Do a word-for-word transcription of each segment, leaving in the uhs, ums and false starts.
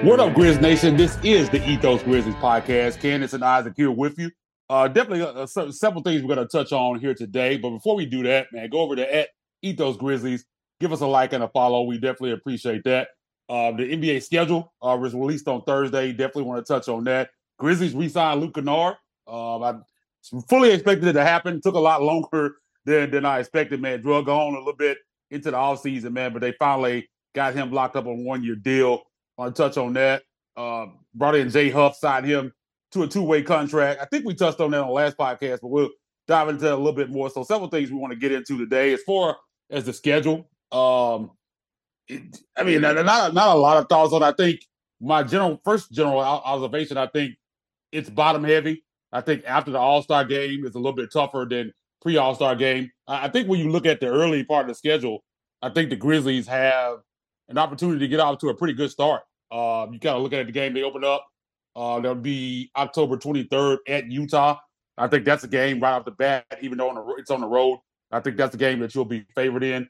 What up, Grizz Nation? This is the Ethos Grizzlies podcast. Candace and Isaac here with you. Uh, definitely uh, several things we're going to touch on here today. But before we do that, man, go over to at Ethos Grizzlies. Give us a like and a follow. We definitely appreciate that. Uh, the N B A schedule uh, was released on Thursday. Definitely want to touch on that. Grizzlies re-signed Luke Kennard. Uh, I fully expected it to happen. Took a lot longer than, than I expected, man. Drug on a little bit into the offseason, man. But they finally got him locked up on a one-year deal. Want to touch on that. Uh, brought in Jay Huff, signed him to a two-way contract. I think we touched on that on the last podcast, but we'll dive into it a little bit more. So several things we want to get into today. As far as the schedule, um, it, I mean, not, not not a lot of thoughts on it. I think my general first general observation, I think it's bottom heavy. I think after the All-Star game, it's a little bit tougher than pre-All-Star game. I, I think when you look at the early part of the schedule, I think the Grizzlies have an opportunity to get off to a pretty good start. Uh, you kind of look at the game they open up. Uh, that'll be October twenty-third at Utah. I think that's a game right off the bat, even though on the, it's on the road. I think that's a game that you'll be favored in.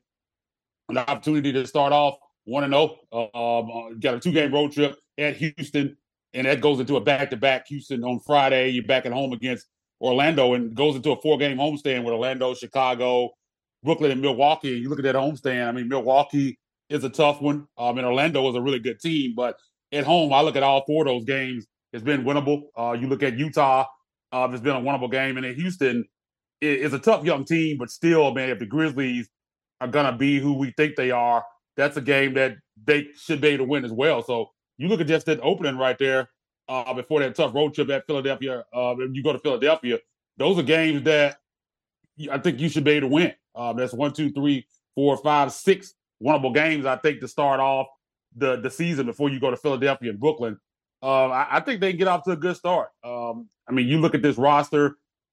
An opportunity to start off one and oh. Um, got a two-game road trip at Houston, and that goes into a back-to-back. Houston on Friday, you're back at home against Orlando, and goes into a four-game homestand with Orlando, Chicago, Brooklyn, and Milwaukee. You look at that homestand, I mean, Milwaukee is a tough one. Um, and Orlando is a really good team. But at home, I look at all four of those games. It's been winnable. Uh, you look at Utah, uh, it's been a winnable game. And then Houston is a tough young team, but still, man, if the Grizzlies are going to be who we think they are, that's a game that they should be able to win as well. So you look at just that opening right there uh, before that tough road trip at Philadelphia. Uh, you go to Philadelphia, those are games that I think you should be able to win. Uh, that's one, two, three, four, five, six winnable games, I think, to start off the, the season before you go to Philadelphia and Brooklyn. Um, I, I think they can get off to a good start. Um, I mean, you look at this roster,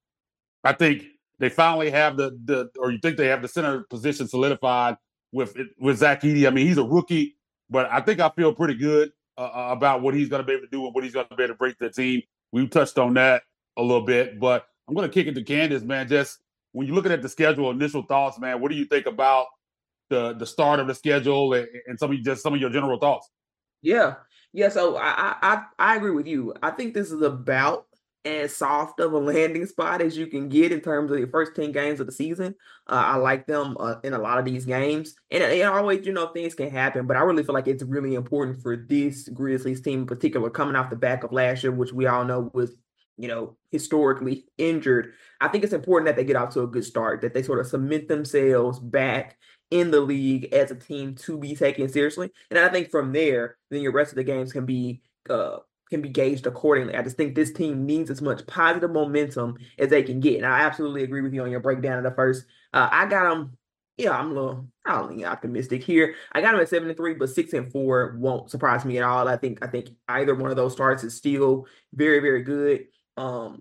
I think they finally have the, the or you think they have the center position solidified with with Zach Edey. I mean, he's a rookie, but I think I feel pretty good uh, about what he's going to be able to do and what he's going to be able to bring to the team. We've touched on that a little bit, but I'm going to kick it to Candace, man. Just when you're looking at the schedule, initial thoughts, man, what do you think about the the start of the schedule and, and some of you, just some of your general thoughts? Yeah, yeah. So I, I I agree with you. I think this is about as soft of a landing spot as you can get in terms of the first ten games of the season. Uh, I like them uh, in a lot of these games, and, and always, you know, things can happen. But I really feel like it's really important for this Grizzlies team in particular, coming off the back of last year, which we all know was, you know, historically injured. I think it's important that they get off to a good start, that they sort of cement themselves back in the league as a team to be taken seriously. And I think from there, then your rest of the games can be uh, can be gauged accordingly. I just think this team needs as much positive momentum as they can get. And I absolutely agree with you on your breakdown of the first. Uh, I got them, yeah, I'm a little, I don't think optimistic here. I got them at seven and three, but six and four won't surprise me at all. I think I think either one of those starts is still very, very good. Um,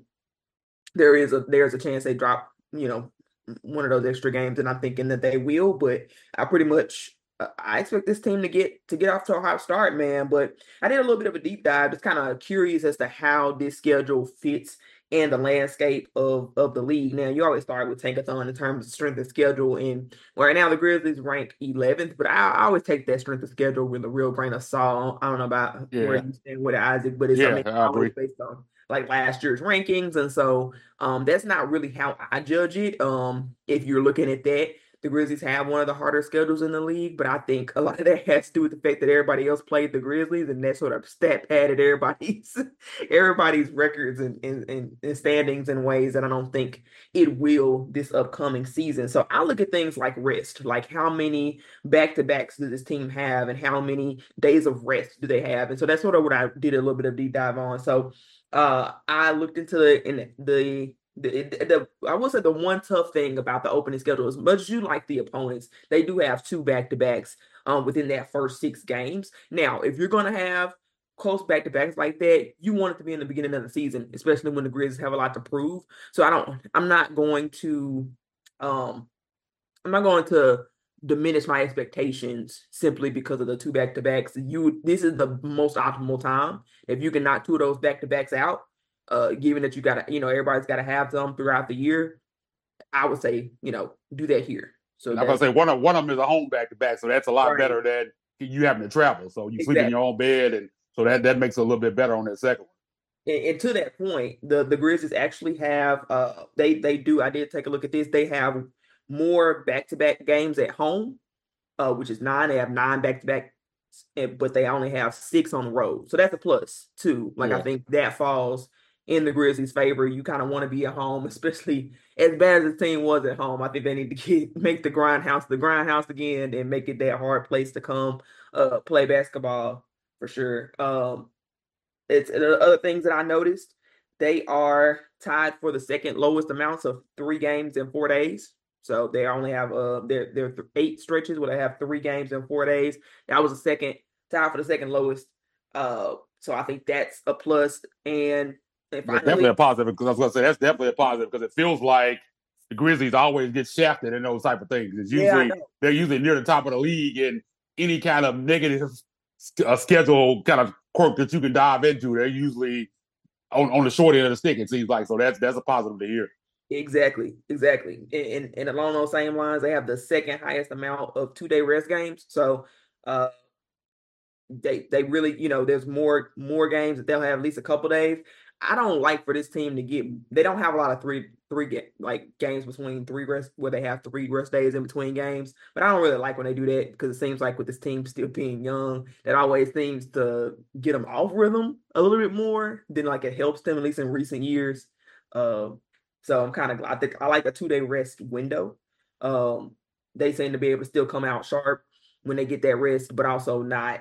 there is a there's a chance they drop, you know, one of those extra games, and I'm thinking that they will, but I pretty much uh, I expect this team to get to get off to a hot start, man. But I did a little bit of a deep dive, just kind of curious as to how this schedule fits in the landscape of, of the league. Now, you always start with Tankathon in terms of strength of schedule, and right now the Grizzlies rank eleventh, but I, I always take that strength of schedule with a real grain of salt. I don't know about yeah. where you stand with Isaac, but it's yeah, I mean, I agree. based on like last year's rankings. And so um, that's not really how I judge it. Um, if you're looking at that, the Grizzlies have one of the harder schedules in the league, but I think a lot of that has to do with the fact that everybody else played the Grizzlies, and that sort of stat padded everybody's everybody's records and, and, and, and standings in ways that I don't think it will this upcoming season. So I look at things like rest, like how many back-to-backs does this team have and how many days of rest do they have? And so that's sort of what I did a little bit of deep dive on. So uh, I looked into the, in the The, the I will say the one tough thing about the opening schedule, as much as you like the opponents, they do have two back-to-backs um, within that first six games. Now, if you're going to have close back-to-backs like that, you want it to be in the beginning of the season, especially when the Grizzlies have a lot to prove. So I don't, I'm not going to, um, I'm not going to diminish my expectations simply because of the two back-to-backs. You, this is the most optimal time. If you can knock two of those back-to-backs out, Uh, given that you got to, you know, everybody's got to have them throughout the year, I would say, you know, do that here. So I'm gonna say one of one of them is a home back to back, so that's a lot right. better than you having to travel. So you exactly. sleep in your own bed and So that, that makes it a little bit better on that second one. And, and to that point, the, the Grizzlies actually have uh they they do I did take a look at this. They have more back-to-back games at home, uh, which is nine. They have nine back-to-back, but they only have six on the road. So that's a plus too. Like, yeah. I think that falls in the Grizzlies' favor. You kind of want to be at home, especially as bad as the team was at home. I think they need to get, make the grindhouse the grindhouse again and make it that hard place to come uh, play basketball for sure. Um, it's uh, other things that I noticed. They are tied for the second lowest amounts of three games in four days. So they only have uh their their eight stretches where they have three games in four days. That was the second tied for the second lowest. Uh, so I think that's a plus. And That's definitely a positive, because I was going to say that's definitely a positive, because it feels like the Grizzlies always get shafted in those type of things. It's usually yeah, they're usually near the top of the league, and any kind of negative uh, schedule kind of quirk that you can dive into, they're usually on, on the short end of the stick. It seems like, so that's that's a positive to hear. Exactly, exactly. And, and, and along those same lines, they have the second highest amount of two day rest games. So uh, they they really, you know, there's more more games that they'll have at least a couple days. I don't like for this team to get. They don't have a lot of three three get like games between three rest where they have three rest days in between games. But I don't really like when they do that, because it seems like with this team still being young, that always seems to get them off rhythm a little bit more than like it helps them, at least in recent years. Uh, so I'm kind of I think I like a two day rest window. Um, they seem to be able to still come out sharp when they get that rest, but also not.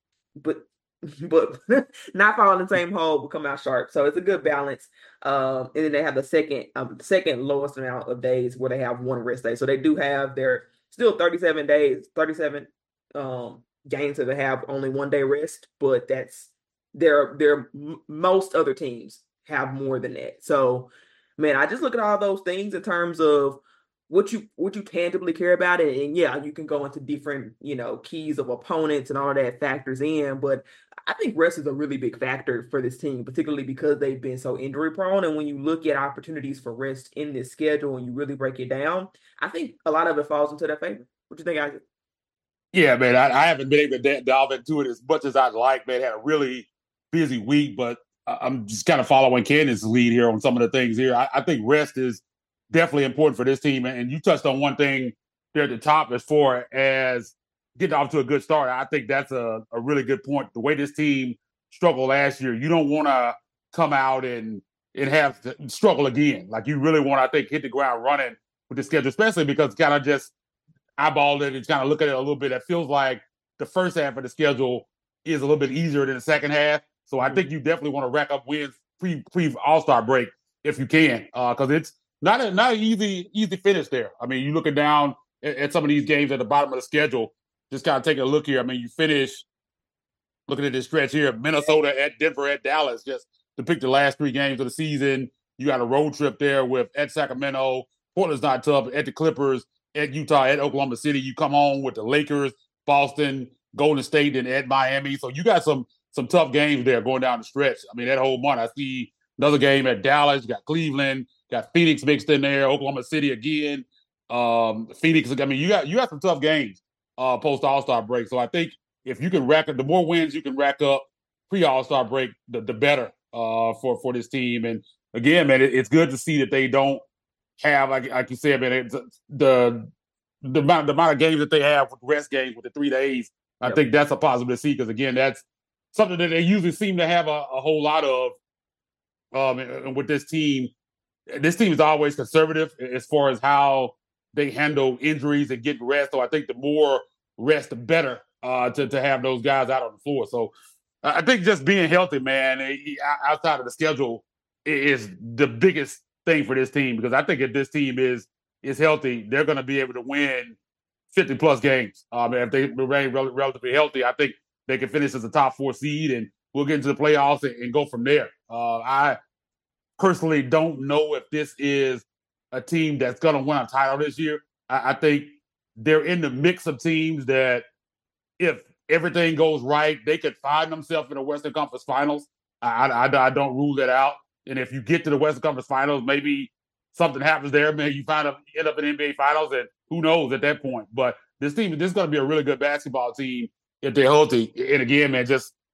But but not fall in the same hole, but come out sharp. So it's a good balance. Um, and then they have the second um, second lowest amount of days where they have one rest day. So they do have their still thirty-seven days, thirty-seven um, games that they have only one day rest, but that's their their most other teams have more than that. So, man, I just look at all those things in terms of what you what you tangibly care about it. And yeah, you can go into different, you know, keys of opponents and all of that factors in, but I think rest is a really big factor for this team, particularly because they've been so injury prone. And when you look at opportunities for rest in this schedule and you really break it down, I think a lot of it falls into their favor. What do you think, Isaac? Yeah, man, I, I haven't been able to delve into it as much as I'd like, man. I had a really busy week, but I'm just kind of following Candace's lead here on some of the things here. I, I think rest is definitely important for this team. And you touched on one thing there at the top as far as getting off to a good start. I think that's a, a really good point. The way this team struggled last year, you don't want to come out and and have to struggle again. Like, you really want to, I think, hit the ground running with the schedule, especially because kind of just eyeballed it and kind of look at it a little bit. It feels like the first half of the schedule is a little bit easier than the second half. So I think you definitely want to rack up wins pre pre All-Star break if you can, because uh, it's not a, not an easy easy finish there. I mean, you're looking down at, at some of these games at the bottom of the schedule. Just kind of taking a look here. I mean, you finish looking at this stretch here: Minnesota at Denver at Dallas. Just to pick the last three games of the season. You got a road trip there with at Sacramento. Portland's not tough. At the Clippers, at Utah, at Oklahoma City. You come home with the Lakers, Boston, Golden State, and at Miami. So you got some some tough games there going down the stretch. I mean, that whole month. I see another game at Dallas. You got Cleveland. Got Phoenix mixed in there. Oklahoma City again. Um, Phoenix. I mean, you got you got some tough games uh, post All-Star break. So I think if you can rack up, the more wins you can rack up pre All-Star break, the, the better uh, for for this team. And again, man, it, it's good to see that they don't have, like like you said, man, it's, the the amount the amount of games that they have with rest games with the three days. I yep. think that's a positive to see, because again, that's something that they usually seem to have a, a whole lot of. Um, and with this team, this team is always conservative as far as how they handle injuries and getting rest. So I think the more rest, the better uh, to to have those guys out on the floor. So I think just being healthy, man, outside of the schedule is the biggest thing for this team, because I think if this team is is healthy, they're going to be able to win fifty plus games. Um, if they remain rel- relatively healthy, I think they can finish as a top four seed, and we'll get into the playoffs and, and go from there. Uh, I personally don't know if this is a team that's going to win a title this year. I, I think they're in the mix of teams that, if everything goes right, they could find themselves in the Western Conference Finals. I, I, I don't rule that out. And if you get to the Western Conference Finals, maybe something happens there. Maybe you find up, end up in N B A Finals, and who knows at that point. But this team, this is going to be a really good basketball team if they're healthy. And again, man, just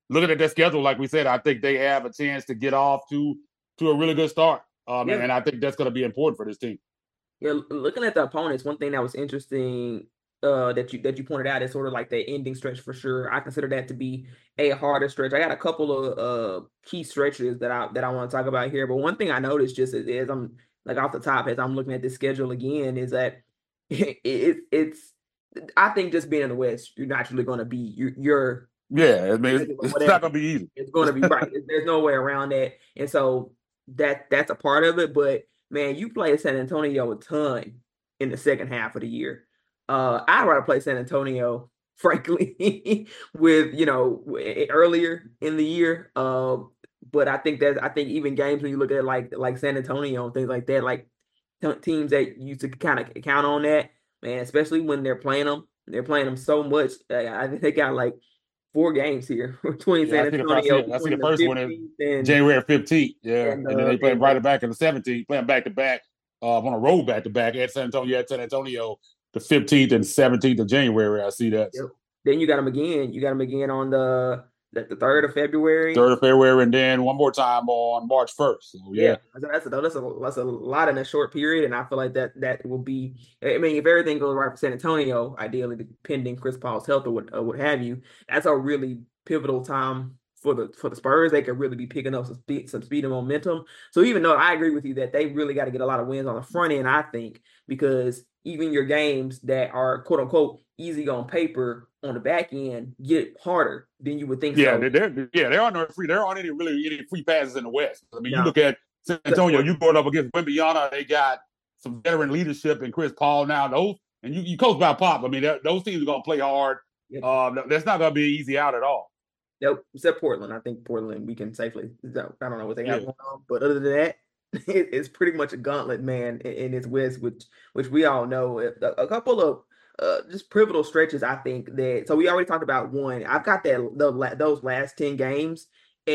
looking at their schedule, like we said, I think they have a chance to get off to to a really good start. Um, Yeah. and, and I think that's going to be important for this team. Yeah, looking at the opponents, one thing that was interesting uh, that you that you pointed out is sort of like the ending stretch for sure. I consider that to be a harder stretch. I got a couple of uh, key stretches that I that I want to talk about here, but one thing I noticed just as, as I'm like off the top as I'm looking at this schedule again is that it, it it's I think just being in the West, you're naturally going to be you're, you're yeah. I mean, it's, it's not going to be easy. It's going to be right. There's no way around that, and so that that's a part of it, but. Man, you play San Antonio a ton in the second half of the year. Uh, I'd rather play San Antonio, frankly, with you know earlier in the year. Uh, but I think that I think even games when you look at like like San Antonio and things like that, like t- teams that used to kind of count on that, man, especially when they're playing them, they're playing them so much. I think they got like four games here between Yeah, San I see the first. Antonio I see the between the first one is fifteenth and January fifteenth. Yeah, and, and then uh, they play and right the, back in the seventeenth, playing back to back uh, on a road back to back at San Antonio at San Antonio the fifteenth and seventeenth of January. I see that. Yep. Then you got them again. You got them again on the the, the third of February. Third of February, and then one more time on March first. So yeah, yeah, that's a, that's a that's a lot in a short period, and I feel like that that will be. I mean, if everything goes right for San Antonio, ideally, depending Chris Paul's health or what or what have you, that's a really pivotal time for the for the Spurs. They could really be picking up some speed, some speed and momentum. So even though I agree with you that they really got to get a lot of wins on the front end, I think because even your games that are quote unquote easy on paper on the back end get harder than you would think. Yeah, so. there, yeah, there are no free. There aren't any really any free passes in the West. I mean, No. you look at San Antonio. You going up against Wembanyama. They got some veteran leadership in Chris Paul now. Those and you, you coach by Pop. I mean, those teams are going to play hard. Yep. Um, that's not going to be easy out at all. Nope, except Portland. I think Portland we can safely. I don't know what they have yeah. going on, but other than that, it, it's pretty much a gauntlet, man, in, in its West, which which we all know. A, a couple of uh, just pivotal stretches, I think that. So we already talked about one. I've got that the, those last ten games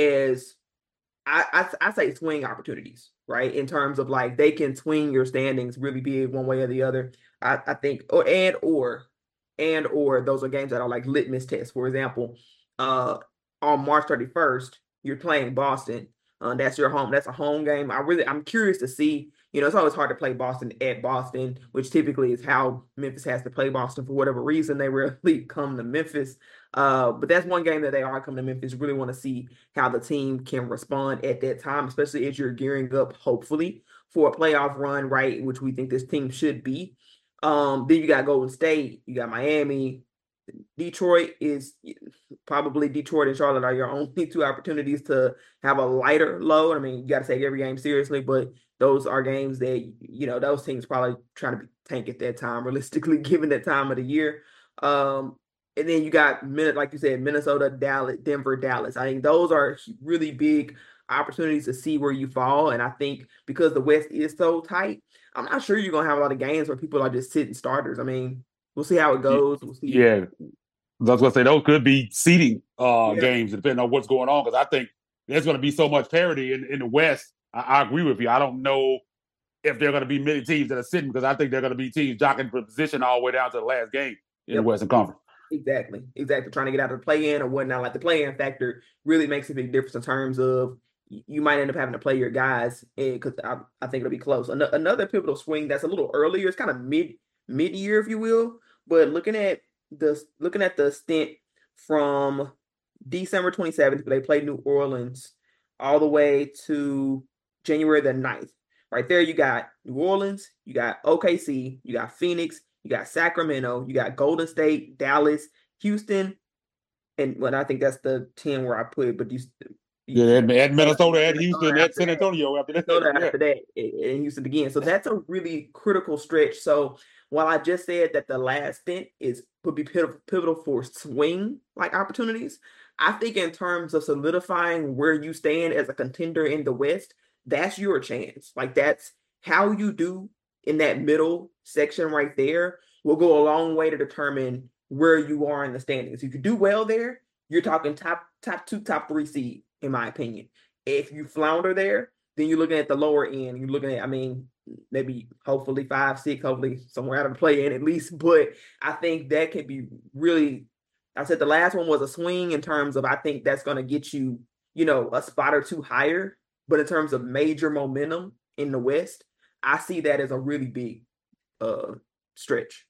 as I, I I say swing opportunities, right? In terms of like they can swing your standings really big one way or the other. I, I think, or and or and or those are games that are like litmus tests. For example, uh, on March thirty-first, you're playing Boston. Uh, that's your home. That's a home game. I really, I'm curious to see. You know, it's always hard to play Boston at Boston, which typically is how Memphis has to play Boston for whatever reason. They rarely come to Memphis. Uh, but that's one game that they are coming to Memphis. Really want to see how the team can respond at that time, especially as you're gearing up, hopefully, for a playoff run, right? Which we think this team should be. Um, then you got Golden State, you got Miami. Detroit is probably Detroit and Charlotte are your only two opportunities to have a lighter load. I mean, you got to take every game seriously, but those are games that, you know, those teams probably trying to be tank at that time, realistically, given that time of the year. Um, and then you got, like you said, Minnesota, Dallas, Denver, Dallas. I think those are really big opportunities to see where you fall. And I think because the West is so tight, I'm not sure you're going to have a lot of games where people are just sitting starters. I mean, we'll see how it goes. We'll see. Yeah. I was going to say, those could be seeding uh, yeah. games, depending on what's going on, because I think there's going to be so much parity in, in the West. I, I agree with you. I don't know if there are going to be many teams that are sitting, because I think there are going to be teams jockeying for position all the way down to the last game in yep. the Western Conference. Exactly. Exactly. Trying to get out of the play-in or whatnot. Like the play-in factor really makes a big difference in terms of you might end up having to play your guys because I, I think it'll be close. An- another pivotal swing that's a little earlier. It's kind of mid mid-year, if you will. But looking at the looking at the stint from December twenty-seventh, they played New Orleans, all the way to January the ninth. Right there, you got New Orleans, you got O K C, you got Phoenix, you got Sacramento, you got Golden State, Dallas, Houston, and well, I think that's the ten where I put it, but you. Yeah, at Minnesota, at Houston, at San Antonio after that. Minnesota after that, and Houston again. So that's a really critical stretch. So while I just said that the last stint is would be pivotal for swing like opportunities, I think in terms of solidifying where you stand as a contender in the West, that's your chance. Like that's how you do in that middle section right there will go a long way to determine where you are in the standings. If you do well there, you're talking top top two, top three seed, in my opinion. If you flounder there, then you're looking at the lower end. You're looking at, I mean, maybe hopefully five, six, hopefully somewhere out of the play in at least. But I think that could be really I said the last one was a swing in terms of I think that's going to get you, you know, a spot or two higher. But in terms of major momentum in the West, I see that as a really big uh stretch.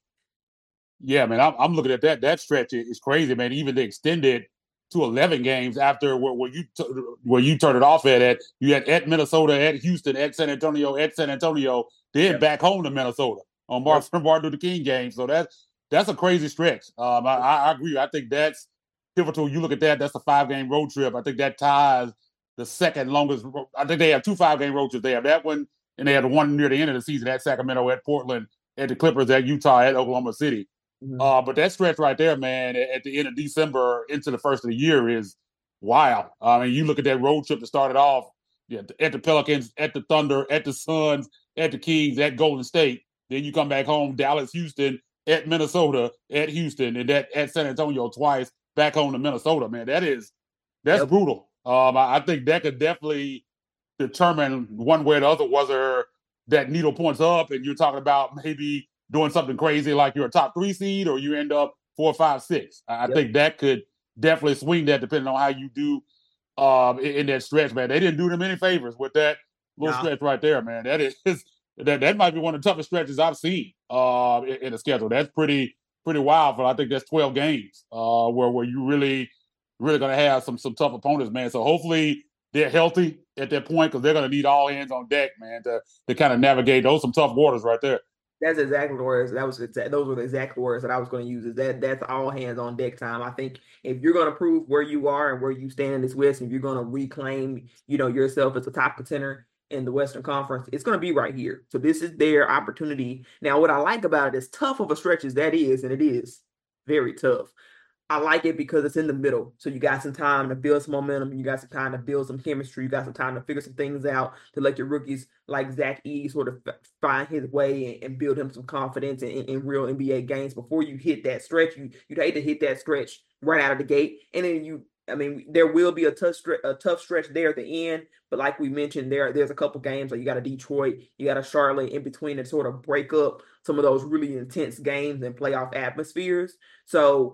Yeah, man, I'm, I'm looking at that. That stretch is crazy, man. Even to extend it to eleven games after where, where you t- where you turn it off at, at you had at Minnesota, at Houston, at San Antonio, at San Antonio, then Yep. back home to Minnesota on Yep. Martin Martin Luther King game. So that's that's a crazy stretch. Um, I, I agree. I think that's pivotal. You look at that. That's a five game road trip. I think that ties the second longest. I think they have two five game road trips. They have that one, and they have the one near the end of the season at Sacramento, at Portland, at the Clippers, at Utah, at Oklahoma City. Mhm. Uh, but that stretch right there, man, at the end of December into the first of the year is wild. I mean, you look at that road trip to start it off, yeah, at the Pelicans, at the Thunder, at the Suns, at the Kings, at Golden State. Then you come back home, Dallas, Houston, at Minnesota, at Houston, and that at San Antonio twice, back home to Minnesota. Man, that is that's Yep. brutal. Um, I, I think that could definitely determine one way or the other whether that needle points up and you're talking about maybe doing something crazy like you're a top three seed or you end up four, five, six. I Yep. think that could definitely swing that depending on how you do um, in, in that stretch, man. They didn't do them any favors with that little Nah. stretch right there, man. That is that that might be one of the toughest stretches I've seen uh, in, in the schedule. That's pretty pretty wild. For I think that's twelve games uh, where where you really really going to have some some tough opponents, man. So hopefully they're healthy at that point because they're going to need all hands on deck, man, to to kind of navigate those some tough waters right there. That's exactly the words. That was exact. Those were the exact words that I was going to use. Is that that's all hands on deck time. I think if you're going to prove where you are and where you stand in this West, and you're going to reclaim, you know, yourself as a top contender in the Western Conference, it's going to be right here. So this is their opportunity. Now, what I like about it is tough of a stretch as that is, and it is very tough. I like it because it's in the middle. So you got some time to build some momentum. You got some time to build some chemistry. You got some time to figure some things out to let your rookies like Zach E sort of find his way and, and build him some confidence in, in real N B A games before you hit that stretch. You you'd hate to hit that stretch right out of the gate. And then you, I mean, there will be a tough stretch, a tough stretch there at the end. But like we mentioned, there there's a couple games like you got a Detroit, you got a Charlotte in between to sort of break up some of those really intense games and playoff atmospheres. So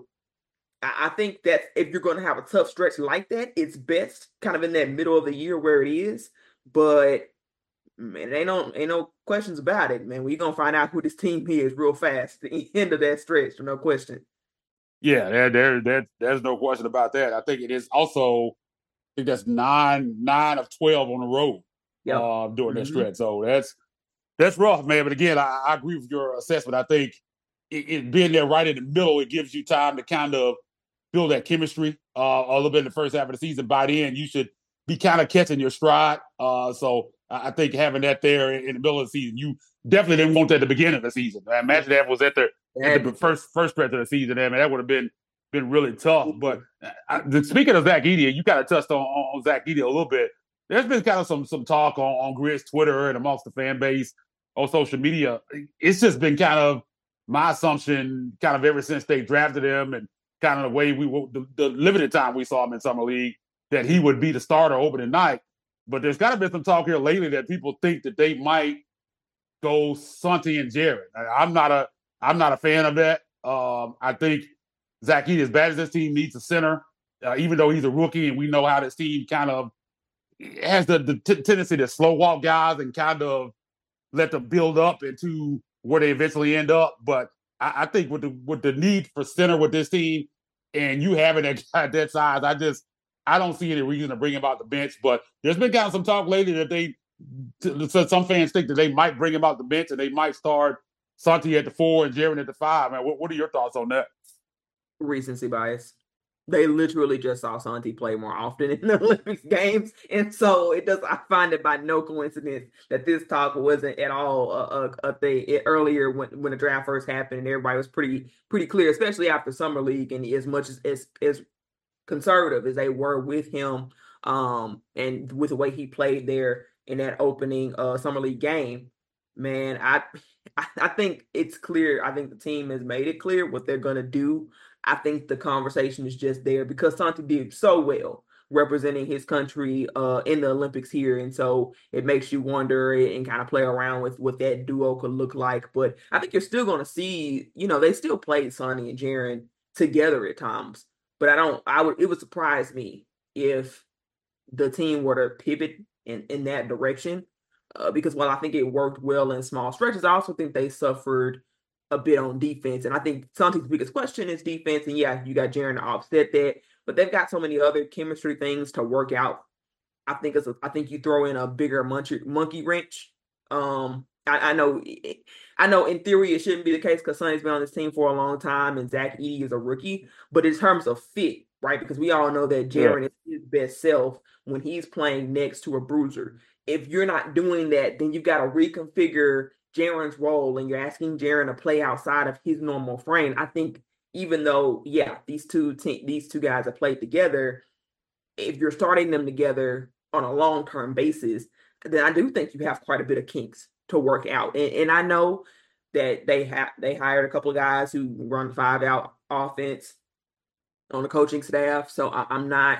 I think that if you're going to have a tough stretch like that, it's best kind of in that middle of the year where it is. But man, ain't no ain't no questions about it, man. We're gonna find out who this team is real fast at the end of that stretch, no question. Yeah, there, there, there, there's no question about that. I think it is also, I think that's nine, nine of twelve on the road Yep. uh, during that Mm-hmm. stretch. So that's that's rough, man. But again, I, I agree with your assessment. I think it, it being there right in the middle, it gives you time to kind of build that chemistry uh, a little bit in the first half of the season. By the end, you should be kind of catching your stride. Uh, so I think having that there in the middle of the season, you definitely didn't want that at the beginning of the season. I imagine that was at the at the first first stretch of the season. I mean, that would have been been really tough. But I, speaking of Zach Edey, you kind of touched on, on Zach Edey a little bit. There's been kind of some some talk on, on Grizz Twitter and amongst the fan base on social media. It's just been kind of my assumption, kind of ever since they drafted him and kind of the way we the, the limited time we saw him in summer league, that he would be the starter opening night. But there's got to be some talk here lately that people think that they might go Santi and Jaren. I'm not a I'm not a fan of that. Um, I think Zach Edey, as bad as this team needs a center, uh, even though he's a rookie, and we know how this team kind of has the, the t- tendency to slow walk guys and kind of let them build up into where they eventually end up. But I, I think with the with the need for center with this team, and you having that guy that size, I just I don't see any reason to bring him out the bench. But there's been kind of some talk lately that they, so some fans think that they might bring him out the bench and they might start Santi at the four and Jaren at the five. Man, what, what are your thoughts on that? Recency bias. They literally just saw Santi play more often in the Olympics games, and so it does. I find it by no coincidence that this talk wasn't at all a, a, a thing it, earlier when when the draft first happened, and everybody was pretty pretty clear, especially after summer league, and as much as as, as conservative as they were with him, um, and with the way he played there in that opening uh summer league game, man, I I think it's clear. I think the team has made it clear what they're gonna do. I think the conversation is just there because Santi did so well representing his country uh, in the Olympics here. And so it makes you wonder and kind of play around with what that duo could look like. But I think you're still going to see, you know, they still played Sonny and Jaren together at times. But I don't. I would. It would surprise me if the team were to pivot in in that direction. Uh, because while I think it worked well in small stretches, I also think they suffered a bit on defense. And I think Santi's biggest question is defense. And yeah, you got Jaren to offset that, but they've got so many other chemistry things to work out. I think it's a, I think you throw in a bigger monkey, monkey wrench. Um, I, I know, I know. In theory, it shouldn't be the case because Sonny's been on this team for a long time, and Zach Edey is a rookie. But in terms of fit, right? Because we all know that Jaren yeah. is his best self when he's playing next to a bruiser. If you're not doing that, then you've got to reconfigure Jaren's role, and you're asking Jaren to play outside of his normal frame. I think even though, yeah, these two te- these two guys have played together, if you're starting them together on a long-term basis, then I do think you have quite a bit of kinks to work out. And, and I know that they have they hired a couple of guys who run five-out offense on the coaching staff, so I, I'm not.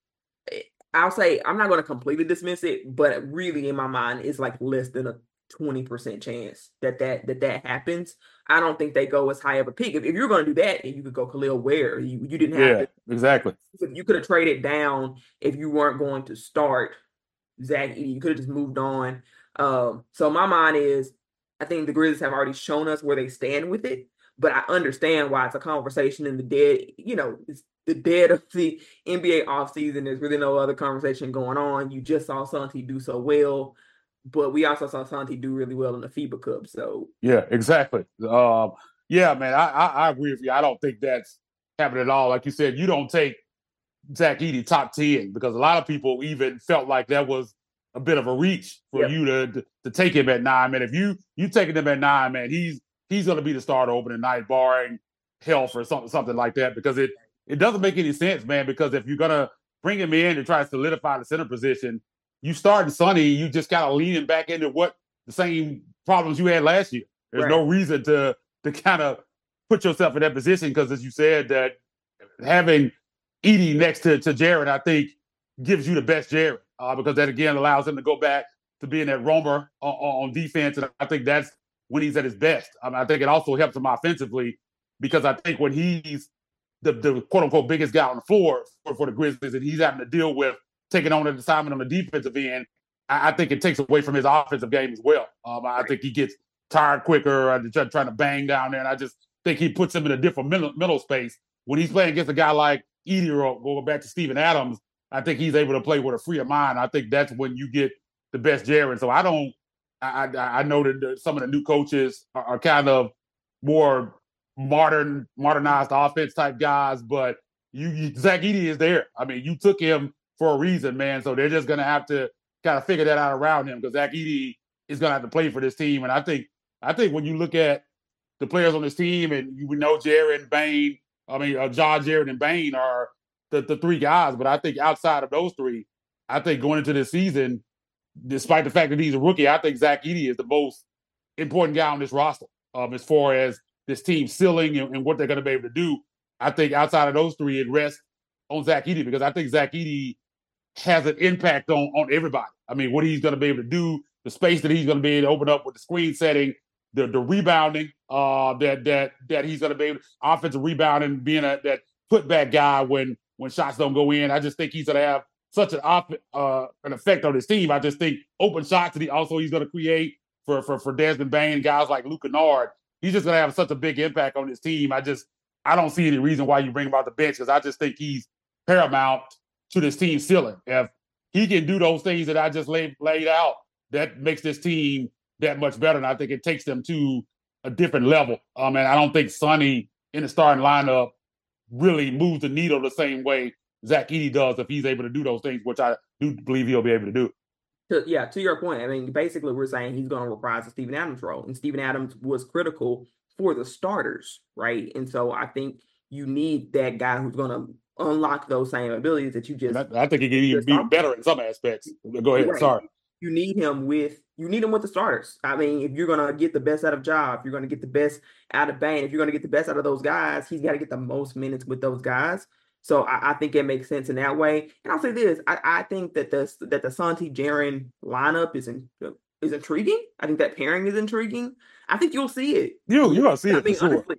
I'll say I'm not going to completely dismiss it, but really in my mind, it's like less than a twenty percent chance that that that that happens. I don't think they go as high of a pick. If, if you're going to do that, and you could go Khalil Ware, you, you didn't have yeah, to. Exactly. You could have traded down if you weren't going to start Zach Edey. You could have just moved on. Um, so my mind is, I think the Grizzlies have already shown us where they stand with it, but I understand why it's a conversation in the dead, you know, it's the dead of the N B A offseason. There's really no other conversation going on. You just saw Santi do so well, but we also saw Santi do really well in the FIBA Cup. So yeah, exactly. Um, yeah, man, I, I, I agree with you. I don't think that's happening at all. Like you said, you don't take Zach Edey top ten because a lot of people even felt like that was a bit of a reach for yep. you to, to to take him at nine. Man, if you you taking him at nine, man, he's he's going to be the starter opening night, barring health or something something like that. Because it it doesn't make any sense, man. Because if you're going to bring him in and try to solidify the center position, you starting Sonny, you just kind of leaning back into what the same problems you had last year. There's right. no reason to to kind of put yourself in that position because, as you said, that having Edey next to, to Jaren, I think, gives you the best Jaren uh, because that, again, allows him to go back to being that roamer on, on defense. And I think that's when he's at his best. I mean, I think it also helps him offensively because I think when he's the, the quote-unquote biggest guy on the floor for, for the Grizzlies and he's having to deal with taking on an assignment on the defensive end, I, I think it takes away from his offensive game as well. Um, I think he gets tired quicker uh, trying to bang down there, and I just think he puts him in a different mental, mental space. When he's playing against a guy like Edey or going back to Steven Adams, I think he's able to play with a freer mind. I think that's when you get the best Jaren. So I don't I, I, I know that some of the new coaches are, are kind of more modern, modernized offense type guys, but you, you Zach Edey is there. I mean, you took him for a reason, man. So they're just going to have to kind of figure that out around him because Zach Edey is going to have to play for this team. And I think I think when you look at the players on this team, and you know Jaren, Bane, I mean, uh, John, Jaren, and Bane are the, the three guys. But I think outside of those three, I think going into this season, despite the fact that he's a rookie, I think Zach Edey is the most important guy on this roster um, as far as this team ceiling and, and what they're going to be able to do. I think outside of those three, it rests on Zach Edey because I think Zach Edey has an impact on, on everybody. I mean, what he's going to be able to do, the space that he's going to be able to open up with the screen setting, the the rebounding uh, that that that he's going to be able to, offensive rebounding, being a that putback guy when when shots don't go in. I just think he's going to have such an op, uh, an effect on his team. I just think open shots that he also he's going to create for for for Desmond Bane, guys like Luke Kennard. He's just going to have such a big impact on his team. I just I don't see any reason why you bring him out the bench because I just think he's paramount to this team's ceiling. If he can do those things that I just laid laid out, that makes this team that much better. And I think it takes them to a different level. Um, and I don't think Sonny in the starting lineup really moves the needle the same way Zach Edey does if he's able to do those things, which I do believe he'll be able to do. To, yeah, to your point, I mean, basically we're saying he's going to reprise the Steven Adams role. And Steven Adams was critical for the starters, right? And so I think you need that guy who's going to unlock those same abilities that you just. I, I think he can even be better in some aspects. Go ahead. Right. Sorry. You need him with you need him with the starters. I mean, if you're gonna get the best out of Ja, if you're gonna get the best out of Bane, if you're gonna get the best out of those guys, he's got to get the most minutes with those guys. So I, I think it makes sense in that way. And I'll say this: I, I think that the that the Santi Jaren lineup is in, is intriguing. I think that pairing is intriguing. I think you'll see it. You you're gonna see I it mean, for sure. honestly,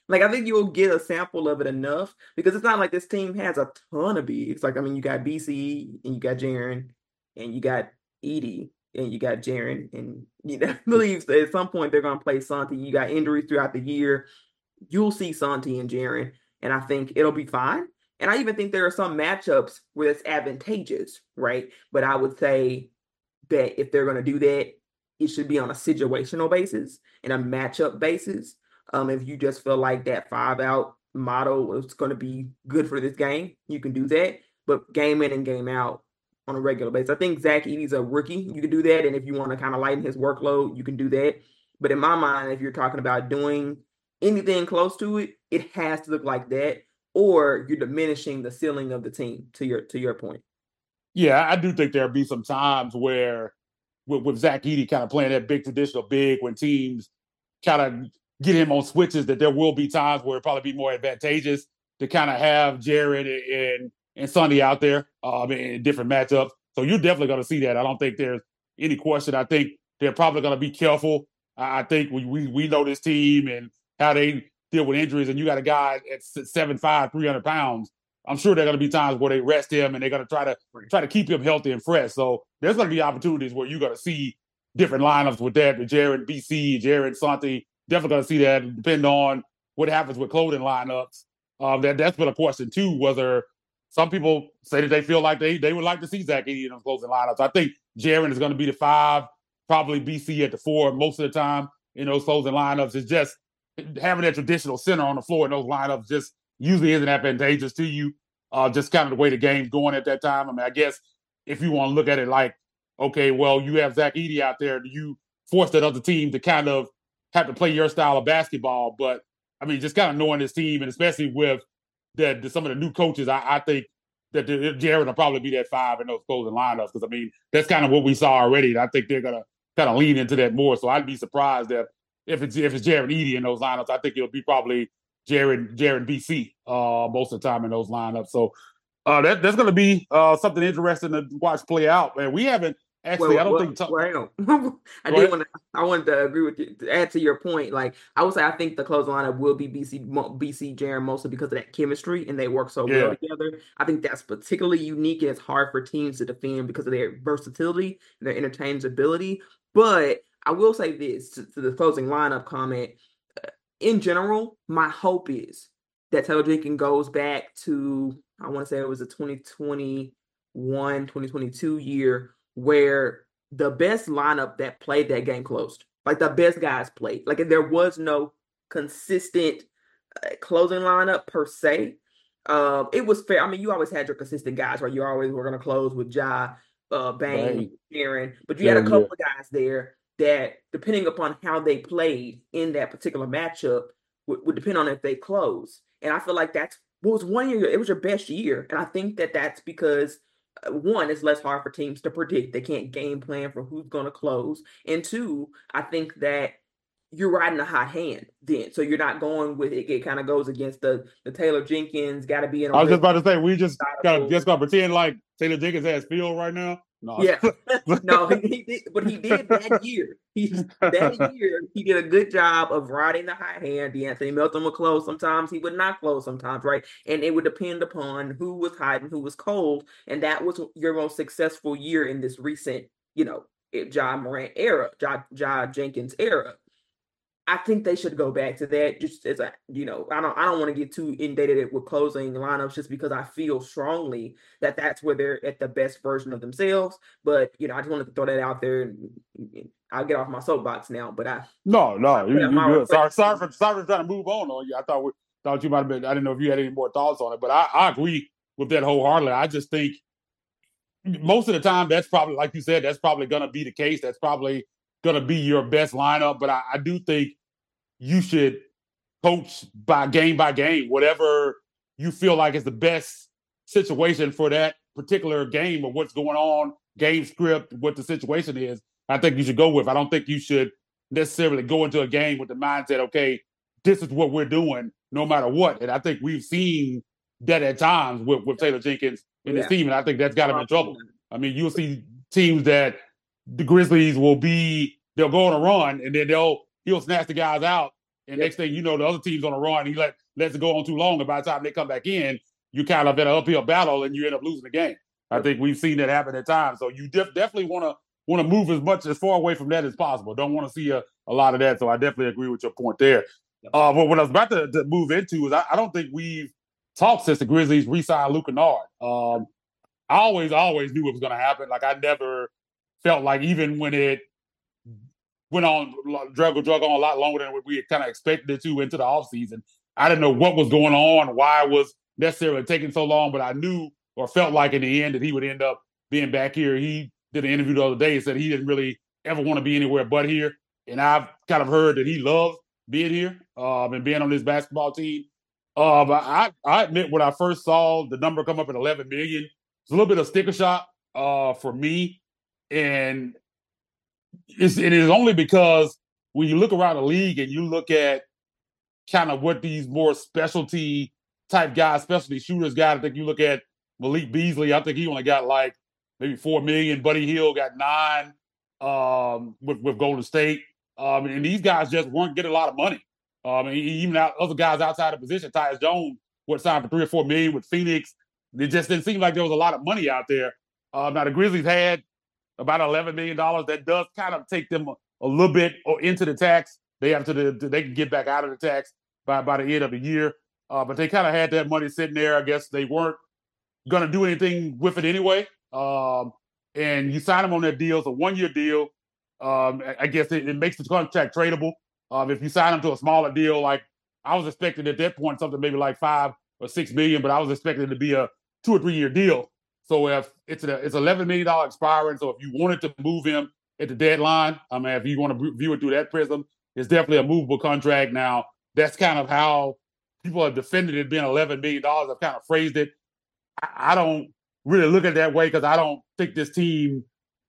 Like, I think you'll get a sample of it enough because it's not like this team has a ton of bigs. Like, I mean, you got B C and you got Jaren and you got Edey and you got Jaren. And you know, I believe at some point they're going to play Santi. You got injuries throughout the year. You'll see Santi and Jaren, and I think it'll be fine. And I even think there are some matchups where it's advantageous, right? But I would say that if they're going to do that, it should be on a situational basis and a matchup basis. Um, if you just feel like that five out model is going to be good for this game, you can do that. But game in and game out on a regular basis. I think Zach Edey's a rookie. You can do that. And if you want to kind of lighten his workload, you can do that. But in my mind, if you're talking about doing anything close to it, it has to look like that, or you're diminishing the ceiling of the team, to your to your point. Yeah, I do think there'll be some times where with, with Zach Edey kind of playing that big traditional big when teams kind of get him on switches, that there will be times where it'll probably be more advantageous to kind of have Jared and and Sonny out there um, in different matchups. So you're definitely going to see that. I don't think there's any question. I think they're probably going to be careful. I think we, we we know this team and how they deal with injuries, and you got a guy at seven five, three hundred pounds. I'm sure there are going to be times where they rest him and they're going to try to try to keep him healthy and fresh. So there's going to be opportunities where you're going to see different lineups with that, with Jared, B C, Jared, Santi. Definitely going to see that, depending on what happens with clothing lineups. Um, that, that's been a question, too, whether some people say that they feel like they, they would like to see Zach Edey in those closing lineups. I think Jared is going to be the five, probably B C at the four most of the time in those closing lineups. It's just having that traditional center on the floor in those lineups just usually isn't advantageous to you. Uh, just kind of the way the game's going at that time. I mean, I guess if you want to look at it like, okay, well, you have Zach Edey out there, do you force that other team to kind of have to play your style of basketball? But I mean, just kind of knowing this team, and especially with the, the, some of the new coaches, I, I think that the, Jared will probably be that five in those closing lineups, because I mean, that's kind of what we saw already. And I think they're gonna kind of lean into that more. So I'd be surprised if if it's if it's Jared Edey in those lineups. I think it'll be probably Jared Jared B C uh, most of the time in those lineups. So uh, that that's going to be uh, something interesting to watch play out. Man, we haven't actually. Well, I don't well, think. T- well, I did want to. I wanted to agree with you. To add to your point, like I would say, I think the close lineup will be B C, B C, Jaren mostly because of that chemistry, and they work so yeah. well together. I think that's particularly unique, and it's hard for teams to defend because of their versatility and their interchangeability. But I will say this to, to the closing lineup comment. In general, my hope is that Taylor Jenkins goes back to, I want to say it was a twenty twenty-one, twenty twenty-two year where the best lineup that played that game closed. Like the best guys played. Like there was no consistent uh, closing lineup per se. Uh, it was fair. I mean, you always had your consistent guys, right? You always were going to close with Ja, uh, Bane, Aaron, but you yeah, had a couple yeah. of guys there that, depending upon how they played in that particular matchup, would, would depend on if they close. And I feel like that's what was one year, it was your best year. And I think that that's because, uh, one, it's less hard for teams to predict. They can't game plan for who's going to close. And two, I think that you're riding a hot hand then. So you're not going with it. It kind of goes against the, the Taylor Jenkins, got to be in a I was just about to say, we just got just got to pretend like Taylor Jenkins has field right now. No. Yeah, no, he, he did, but he did that year. He that year he did a good job of riding the high hand. De'Anthony Melton would close sometimes, he would not close sometimes, right? And it would depend upon who was hot and who was cold. And that was your most successful year in this recent, you know, Ja Morant era, Ja, Ja Jenkins era. I think they should go back to that. Just as a, you know, I don't, I don't want to get too inundated with closing lineups, just because I feel strongly that that's where they're at the best version of themselves. But you know, I just wanted to throw that out there. And I'll get off my soapbox now. But I no, no, you, you good. Sorry, sorry for sorry for trying to move on on you. I thought we, thought you might have been. I didn't know if you had any more thoughts on it, but I, I agree with that wholeheartedly. I just think most of the time that's probably, like you said, that's probably going to be the case. That's probably going to be your best lineup. But I, I do think you should coach by game by game, whatever you feel like is the best situation for that particular game or what's going on, game script, what the situation is. I think you should go with. I don't think you should necessarily go into a game with the mindset, okay, this is what we're doing no matter what. And I think we've seen that at times with, with Taylor Jenkins and yeah. his team, and I think that's got him in trouble. I mean, you'll see teams that the Grizzlies will be, they'll go on a run, and then they'll he'll snatch the guys out And yep. next thing you know, the other team's on a run. He let lets it go on too long, and by the time they come back in, you kind of in an uphill battle, and you end up losing the game. Yep. I think we've seen that happen at times. So you def- definitely want to want to move as much as far away from that as possible. Don't want to see a, a lot of that. So I definitely agree with your point there. Yep. Uh, but what I was about to, to move into is I, I don't think we've talked since the Grizzlies re-signed Luke Kennard. Um, I always, always knew it was going to happen. Like I never felt like even when it went on, drug, drug on a lot longer than we had kind of expected it to into the offseason, I didn't know what was going on, why it was necessarily taking so long, but I knew or felt like in the end that he would end up being back here. He did an interview the other day and said he didn't really ever want to be anywhere but here. And I've kind of heard that he loves being here um, and being on this basketball team. Uh, but I, I admit when I first saw the number come up at eleven million, it's a little bit of sticker shock uh, for me. And it's, it is only because when you look around the league and you look at kind of what these more specialty type guys, specialty shooters guys, I think you look at Malik Beasley, I think he only got like maybe four million. Buddy Hield got nine um, with, with Golden State. Um, and these guys just weren't getting a lot of money. Um, and even out, other guys outside of position, Tyus Jones, what signed for three or four million with Phoenix. It just didn't seem like there was a lot of money out there. Uh, now the Grizzlies had about eleven million dollars. That does kind of take them a, a little bit into the tax. They have to, the, they can get back out of the tax by, by the end of the year. Uh, but they kind of had that money sitting there. I guess they weren't going to do anything with it anyway. Um, and you sign them on that deal. It's a one-year deal. Um, I guess it, it makes the contract tradable. Um, if you sign them to a smaller deal, like I was expecting at that point something maybe like five or six million, but I was expecting it to be a two or three year deal. So if it's a, it's eleven million dollars expiring, so if you wanted to move him at the deadline, I mean, if you want to view it through that prism, it's definitely a movable contract. Now that's kind of how people have defended it being eleven million dollars. I've kind of phrased it. I, I don't really look at it that way because I don't think this team.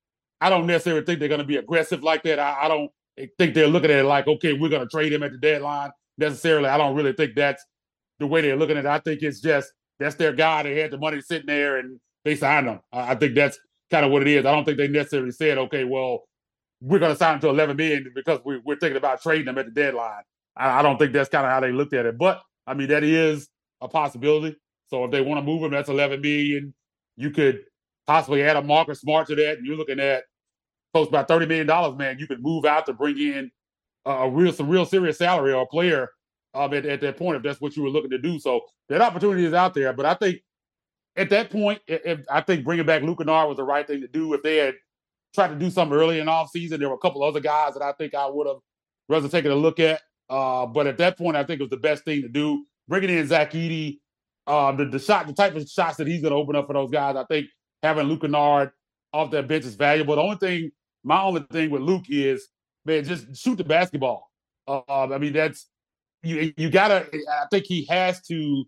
I don't necessarily think they're going to be aggressive like that. I, I don't think they're looking at it like, okay, we're going to trade him at the deadline necessarily. I don't really think that's the way they're looking at it. I think it's just that's their guy. They had the money sitting there and they signed him. I, I think that's kind of what it is. I don't think they necessarily said, okay, well, we're going to sign him to eleven million dollars because we, we're thinking about trading him at the deadline. I, I don't think that's kind of how they looked at it. But, I mean, that is a possibility. So if they want to move him, that's eleven million dollars. You could possibly add a Marcus Smart to that, and you're looking at close to about thirty million dollars, man. You could move out to bring in a real, some real serious salary or a player um, at, at that point if that's what you were looking to do. So that opportunity is out there. But I think at that point, if, I think bringing back Luke Kennard was the right thing to do. If they had tried to do something early in the offseason, there were a couple other guys that I think I would have rather taken a look at. Uh, but at that point, I think it was the best thing to do. Bringing in Zach Edey, uh, the, the shot, the type of shots that he's going to open up for those guys, I think having Luke Kennard off that bench is valuable. The only thing, my only thing with Luke is, man, just shoot the basketball. Uh, I mean, that's you. You gotta. I think he has to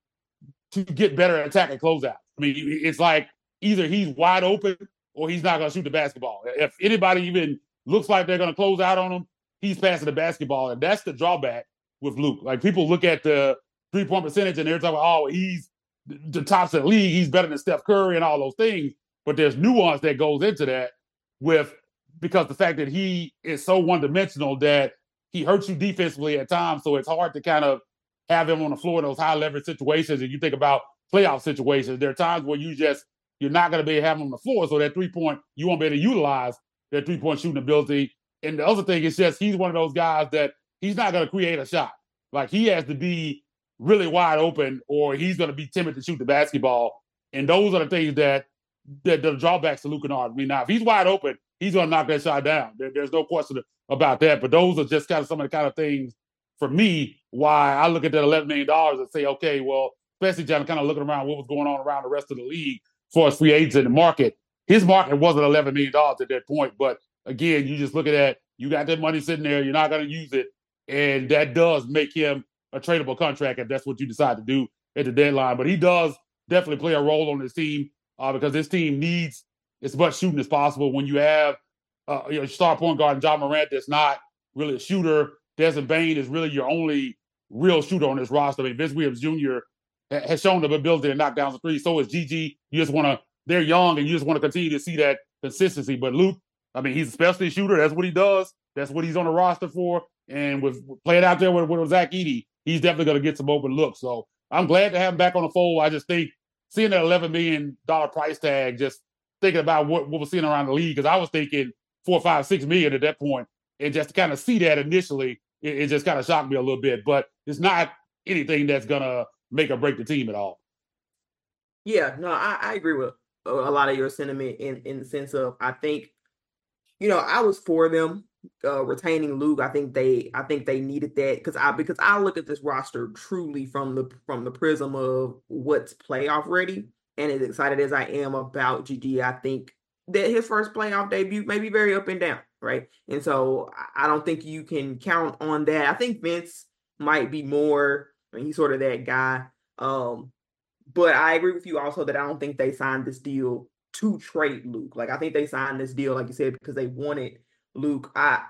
to get better at attacking closeouts. I mean, it's like either he's wide open or he's not going to shoot the basketball. If anybody even looks like they're going to close out on him, he's passing the basketball, and that's the drawback with Luke. Like people look at the three point percentage and they're talking, oh, he's the tops of the league. He's better than Steph Curry and all those things. But there's nuance that goes into that with because the fact that he is so one-dimensional that he hurts you defensively at times. So it's hard to kind of have him on the floor in those high leverage situations. And you think about playoff situations, there are times where you just, you're not going to be able to have him on the floor. So that three point, you won't be able to utilize that three point shooting ability. And the other thing is just, he's one of those guys that he's not going to create a shot. Like he has to be really wide open or he's going to be timid to shoot the basketball. And those are the things that, that the drawbacks to Luke Kennard. I mean, now if he's wide open, he's going to knock that shot down. There, there's no question about that. But those are just kind of some of the kind of things for me why I look at that eleven million dollars and say, okay, well, especially John kind of looking around what was going on around the rest of the league for as free agents in the market. His market wasn't eleven million dollars at that point. But again, you just look at that, you got that money sitting there, you're not going to use it. And that does make him a tradable contract if that's what you decide to do at the deadline. But he does definitely play a role on this team uh, because this team needs as much shooting as possible. When you have uh, your star point guard, John Morant, that's not really a shooter, Desmond Bane is really your only real shooter on this roster. I mean, Vince Williams Junior has shown the ability to knock down the three. So is G G. You just want to, they're young and you just want to continue to see that consistency. But Luke, I mean, he's a specialty shooter. That's what he does. That's what he's on the roster for. And with playing out there with, with Zach Edey, he's definitely going to get some open looks. So I'm glad to have him back on the fold. I just think seeing that eleven million dollars price tag, just thinking about what, what we're seeing around the league, because I was thinking four, five, six million at that point, and just to kind of see that initially, it, it just kind of shocked me a little bit. But it's not anything that's going to make or break the team at all. Yeah, no, I, I agree with a lot of your sentiment in, in the sense of, I think, you know, I was for them uh, retaining Luke. I think they, I think they needed that because I, because I look at this roster truly from the, from the prism of what's playoff ready. And as excited as I am about G G, I think that his first playoff debut may be very up and down, right? And so I don't think you can count on that. I think Vince might be more, I mean, he's sort of that guy. Um, But I agree with you also that I don't think they signed this deal to trade Luke. Like, I think they signed this deal, like you said, because they wanted Luke. I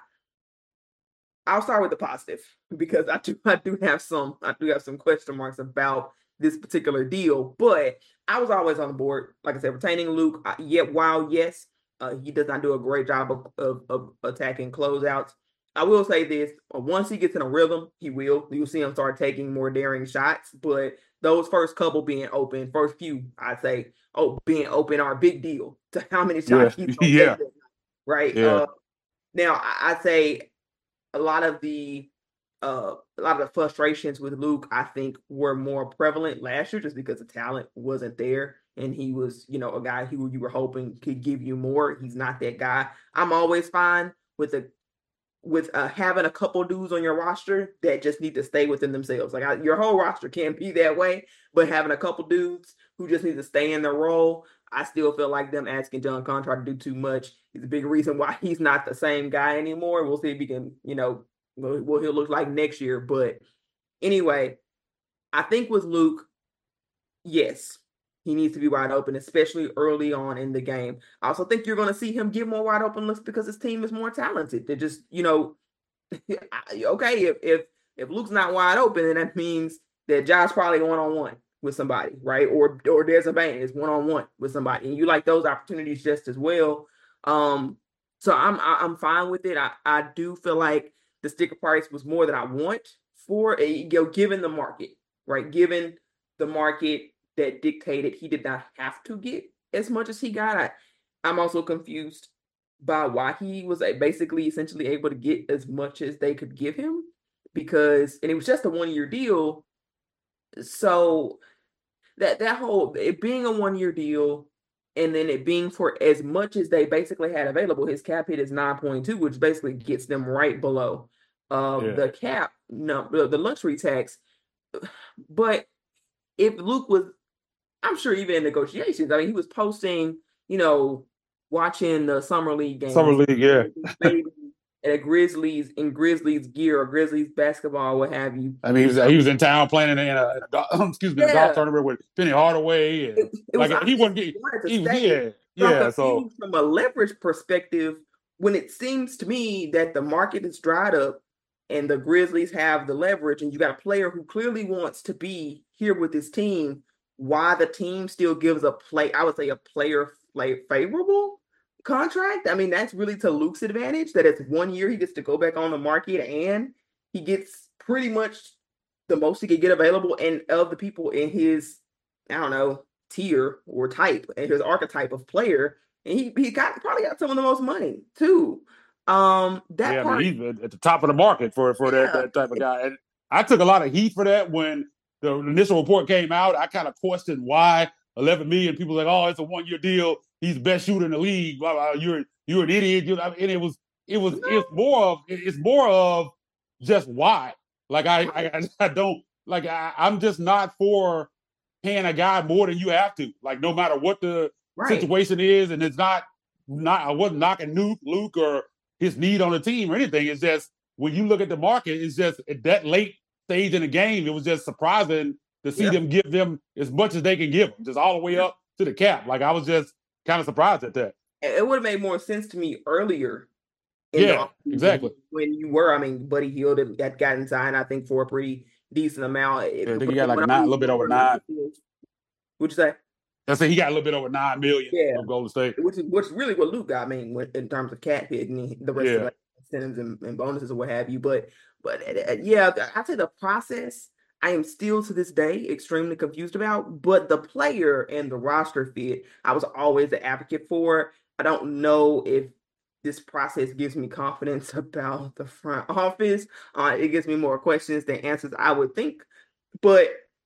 I'll start with the positive because I do I do have some I do have some question marks about this particular deal. But I was always on the board, like I said, retaining Luke. Uh, yet while yes, uh, he does not do a great job of, of, of attacking closeouts. I will say this: once he gets in a rhythm, he will. You'll see him start taking more daring shots. But those first couple being open, first few, I'd say, oh, being open are a big deal to how many shots yeah. he's going to yeah. take. Right. Yeah. Uh, now, I, I'd say a lot of the uh, a lot of the frustrations with Luke, I think, were more prevalent last year just because the talent wasn't there. And he was, you know, a guy who you were hoping could give you more. He's not that guy. I'm always fine with a with uh, having a couple dudes on your roster that just need to stay within themselves. Like I, your whole roster can't be that way, but having a couple dudes who just need to stay in their role, I still feel like them asking John Conrad to do too much is a big reason why he's not the same guy anymore. We'll see if he can, you know, what he'll look like next year. But anyway, I think with Luke, yes, he needs to be wide open, especially early on in the game. I also think you're going to see him give more wide open looks because his team is more talented. They're just, you know, okay, if if if Luke's not wide open, then that means that Josh probably one-on-one with somebody, right? Or or there's a bang is one-on-one with somebody. And you like those opportunities just as well. Um, so I'm I'm fine with it. I, I do feel like the sticker price was more than I want for a, you know, given the market, right? Given the market that dictated he did not have to get as much as he got. I, I'm also confused by why he was basically essentially able to get as much as they could give him because, and it was just a one-year deal. So that, that whole, it being a one-year deal and then it being for as much as they basically had available, his cap hit is nine point two, which basically gets them right below uh, yeah. the cap, no, the luxury tax. But if Luke was, I'm sure even in negotiations, I mean, he was posting, you know, watching the summer league games. Summer league, yeah. At Grizzlies, in Grizzlies gear or Grizzlies basketball, what have you. I mean, he was, he was in town playing in a, in a excuse me, yeah. a golf tournament with Penny Hardaway. And, it, it like was, he wasn't getting, he, yeah, yeah. So from a leverage perspective, when it seems to me that the market is dried up and the Grizzlies have the leverage, and you got a player who clearly wants to be here with his team, why the team still gives a play, I would say a player like favorable contract. I mean, that's really to Luke's advantage that it's one year he gets to go back on the market and he gets pretty much the most he could get available. And of the people in his, I don't know, tier or type, and his archetype of player, and he, he got probably got some of the most money too. Um, that yeah, part, I mean, he's at the top of the market for, for yeah. that, that type of guy. And I took a lot of heat for that when the initial report came out. I kind of questioned why eleven million people like, oh, it's a one year deal. He's the best shooter in the league. Blah, blah, you're you're an idiot. You know, and it was it was no. it's more of it's more of just why. Like I I, I don't like I, I'm just not for paying a guy more than you have to. Like no matter what the right. situation is, and it's not not I wasn't knocking Luke Luke or his need on the team or anything. It's just when you look at the market, it's just at that late stage in the game, it was just surprising to see yep. them give them as much as they can give them, just all the way up to the cap. Like I was just kind of surprised at that. It would have made more sense to me earlier. In yeah, the exactly. When you were, I mean, Buddy Hield had gotten signed, I think, for a pretty decent amount. Yeah, I think he got like a, nine, a little bit over nine. What'd you say? I said he got a little bit over nine million yeah. from Golden State, which is which is really what Luke got. I mean, in terms of cap hit and the rest yeah. of it. incentives and, and bonuses or what have you. But but uh, yeah, I'd say the process I am still to this day extremely confused about. But the player and the roster fit, I was always the advocate for. I don't know if this process gives me confidence about the front office. Uh, it gives me more questions than answers, I would think. But